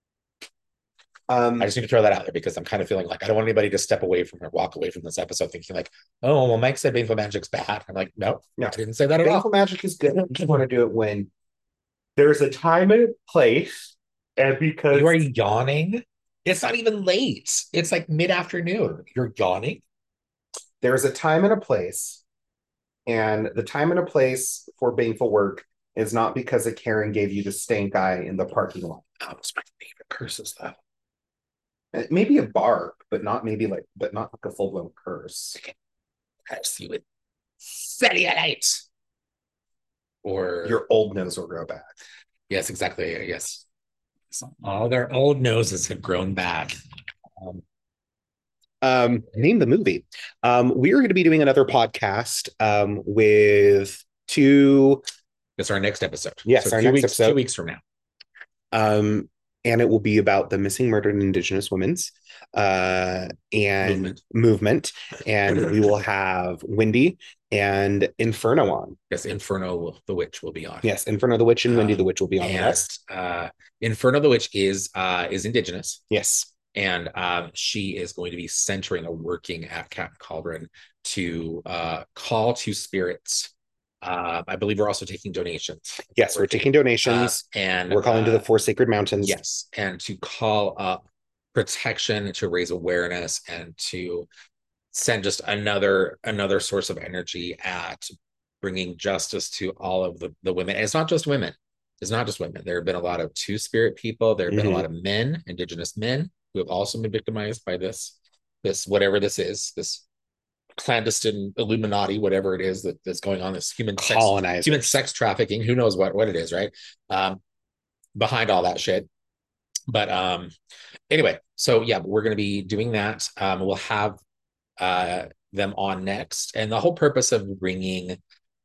I just need to throw that out there because I'm kind of feeling like I don't want anybody to step away from or walk away from this episode thinking like, oh, well, Mike said baneful magic's bad. I'm like, no, I didn't say that at all. Baneful magic is good. You just want to do it when there's a time and a place, and because you are yawning. It's not even late. It's like mid-afternoon. You're yawning. There's a time and a place, and the time and a place for baneful work is not because a Karen gave you the stank eye in the parking lot. That was my favorite curses, though. Maybe a bark, but not like a full-blown curse. Curse you with cellulite. Or your old nose will grow back. Yes, exactly. Yes. All their old noses have grown back. Name the movie. We are going to be doing another podcast with two. It's our next episode. Yes, so our next episode. 2 weeks from now. and it will be about the missing, murdered Indigenous women's and movement. And we will have Wendy and Inferno on. Yes, Inferno the Witch will be on. Yes, Inferno the Witch and Wendy the Witch will be on the list. Inferno the Witch is Indigenous. Yes. And she is going to be centering a working at Captain Cauldron to call to spirits. I believe we're also taking donations. Yes, we're taking donations. And we're calling to the Four Sacred Mountains. Yes, and to call up protection, to raise awareness, and to send just another source of energy at bringing justice to all of the women. And it's not just women. It's not just women. There have been a lot of two-spirit people. There have been a lot of men, Indigenous men, who have also been victimized by this whatever this is, this clandestine Illuminati, whatever it is that's going on, this human sex trafficking. Who knows what it is, right? Behind all that shit. But anyway, so yeah, we're going to be doing that. We'll have them on next, and the whole purpose of bringing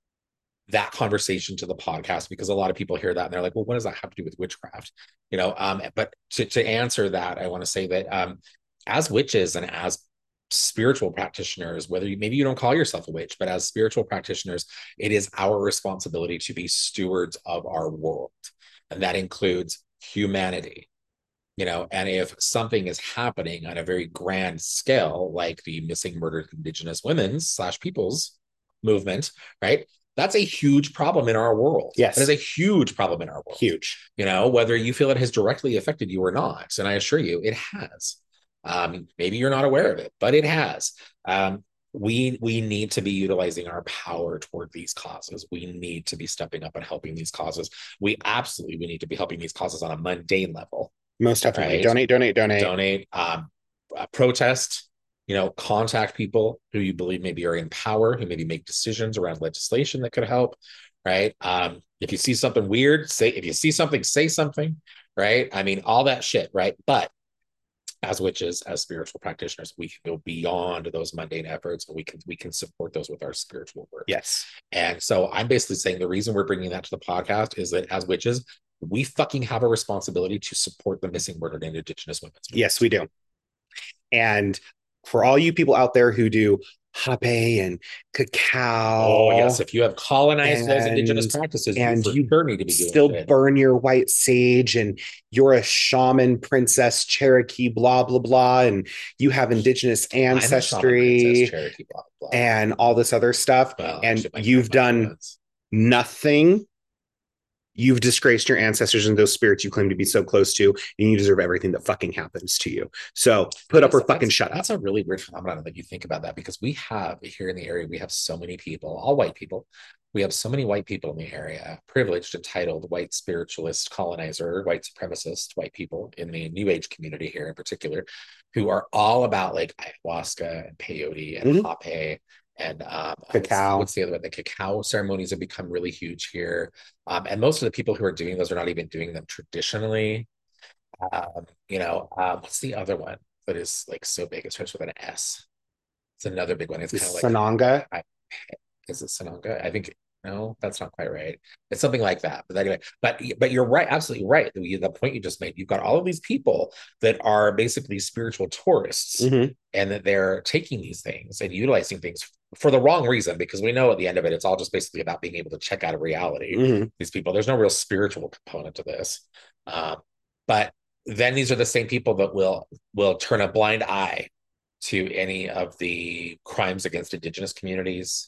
that conversation to the podcast, because a lot of people hear that and they're like, well, what does that have to do with witchcraft? But to answer that, I want to say that as witches and as spiritual practitioners, whether maybe you don't call yourself a witch, but as spiritual practitioners, it is our responsibility to be stewards of our world, and that includes humanity. And if something is happening on a very grand scale, like the missing, murdered Indigenous women's / people's movement, right? That's a huge problem in our world. Yes. It is a huge problem in our world. Huge. Whether you feel it has directly affected you or not. And I assure you, it has. Maybe you're not aware of it, but it has. We need to be utilizing our power toward these causes. We need to be stepping up and helping these causes. We need to be helping these causes on a mundane level. Most definitely. Right? Donate. Protest. Contact people who you believe maybe are in power, who maybe make decisions around legislation that could help. Right. If you see something weird, say something. Right. I mean, all that shit. Right. But as witches, as spiritual practitioners, we can go beyond those mundane efforts, and we can support those with our spiritual work. Yes. And so I'm basically saying the reason we're bringing that to the podcast is that as witches, we fucking have a responsibility to support the missing, murdered, and Indigenous women. Yes, we do. And for all you people out there who do hape and cacao. Oh, yes. If you have colonized those Indigenous practices, and you need to be still burn your white sage, and you're a shaman, princess, Cherokee, blah, blah, blah, and you have Indigenous ancestry, Cherokee, blah, blah, and all this other stuff, and you've done nothing. You've disgraced your ancestors and those spirits you claim to be so close to, and you deserve everything that fucking happens to you. So put up or fucking shut up. That's a really weird phenomenon that you think about that, because we have here in the area, we have so many people, all white people. We have so many white people in the area, privileged, entitled, white spiritualist, colonizer, white supremacist, white people in the New Age community here in particular, who are all about like ayahuasca and peyote and hape. And cacao. What's the other one? The cacao ceremonies have become really huge here. And most of the people who are doing those are not even doing them traditionally. What's the other one that is like so big? It starts with an S. It's another big one. It's kind of like Sananga. Is it Sananga? I think no, that's not quite right. It's something like that. But anyway, but you're right, absolutely right. The point you just made. You've got all of these people that are basically spiritual tourists, and that they're taking these things and utilizing things for the wrong reason, because we know at the end of it, it's all just basically about being able to check out of reality. These people, there's no real spiritual component to this. But then these are the same people that will turn a blind eye to any of the crimes against Indigenous communities.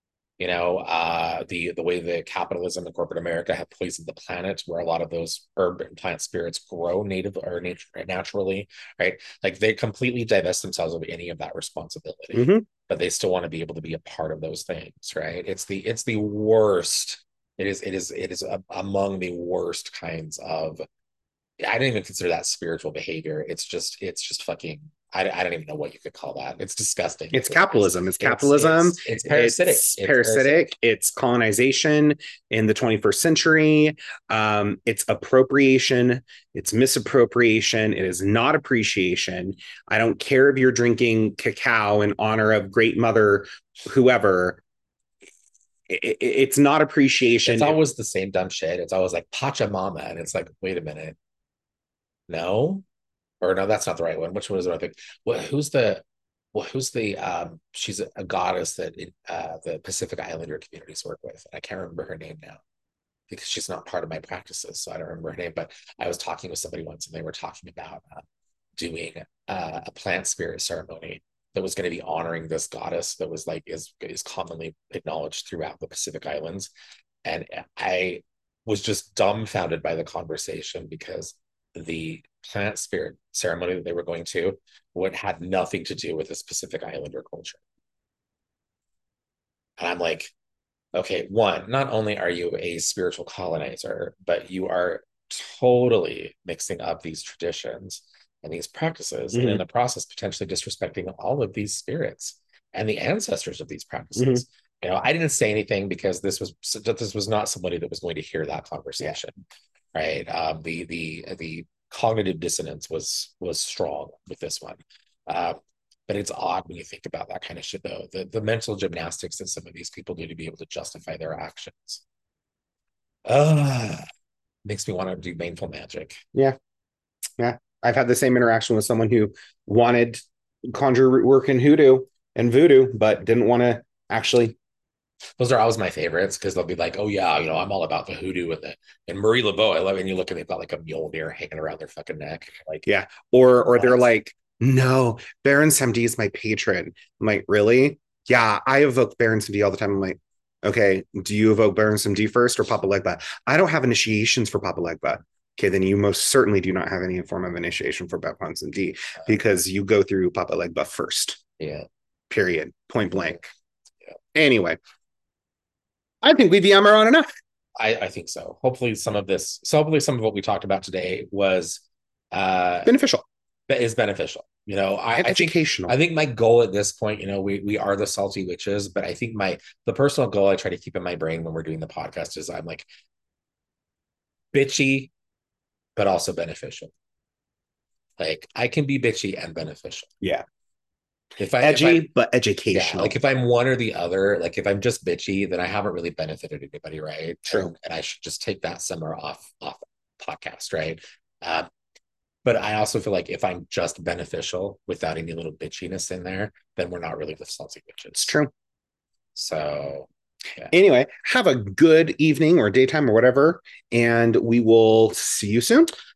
The way that capitalism and corporate America have poisoned the planet, where a lot of those herb and plant spirits grow naturally, right? Like they completely divest themselves of any of that responsibility, but they still want to be able to be a part of those things, right? It's the worst. It is among the worst kinds of. I don't even consider that spiritual behavior. It's just fucking. I don't even know what you could call that. It's disgusting. It's capitalism. It's capitalism. It's parasitic. It's parasitic. It's colonization in the 21st century. It's appropriation. It's misappropriation. It is not appreciation. I don't care if you're drinking cacao in honor of Great Mother, whoever. It's not appreciation. It's always the same dumb shit. It's always like Pachamama. And it's like, wait a minute. No, or no, that's not the right one. Which one is the right thing? What? Who's the she's a goddess that the Pacific Islander communities work with. I can't remember her name now because she's not part of my practices, so I don't remember her name. But I was talking with somebody once, and they were talking about doing a plant spirit ceremony that was going to be honoring this goddess that was like is commonly acknowledged throughout the Pacific Islands. And I was just dumbfounded by the conversation because the plant spirit ceremony that they were going to would had nothing to do with this Pacific Islander culture. And I'm like, okay, one, not only are you a spiritual colonizer, but you are totally mixing up these traditions and these practices, and in the process, potentially disrespecting all of these spirits and the ancestors of these practices. I didn't say anything because this was not somebody that was going to hear that conversation, right? The cognitive dissonance was strong with this one. But it's odd when you think about that kind of shit, though. The mental gymnastics that some of these people do to be able to justify their actions. Makes me want to do baneful magic. Yeah. I've had the same interaction with someone who wanted conjure work in hoodoo and voodoo, but didn't want to actually. Those are always my favorites because they'll be like, "Oh yeah, I'm all about the hoodoo and Marie Laveau." I love it. And you look and they've got like a mule deer hanging around their fucking neck, like yeah, or they're like, "No, Baron Samedi is my patron." I'm like, really? Yeah, I evoke Baron Samedi all the time. I'm like, okay, do you evoke Baron Samedi first or Papa Legba? I don't have initiations for Papa Legba. Okay, then you most certainly do not have any form of initiation for Baron Samedi because you go through Papa Legba first. Yeah. Period. Point blank. Yeah. Anyway, I think we've yammered on enough. I think so. Hopefully some of what we talked about today was beneficial. Is beneficial. I educational. I think my goal at this point, we are the salty witches, but I think the personal goal I try to keep in my brain when we're doing the podcast is I'm like bitchy, but also beneficial. Like I can be bitchy and beneficial. Yeah. Edgy, but educational. Yeah, like if I'm one or the other, like if I'm just bitchy, then I haven't really benefited anybody, right? True. And I should just take that somewhere off podcast, right? But I also feel like if I'm just beneficial without any little bitchiness in there, then we're not really the salty witches. It's true. So yeah. Anyway, have a good evening or daytime or whatever, and we will see you soon.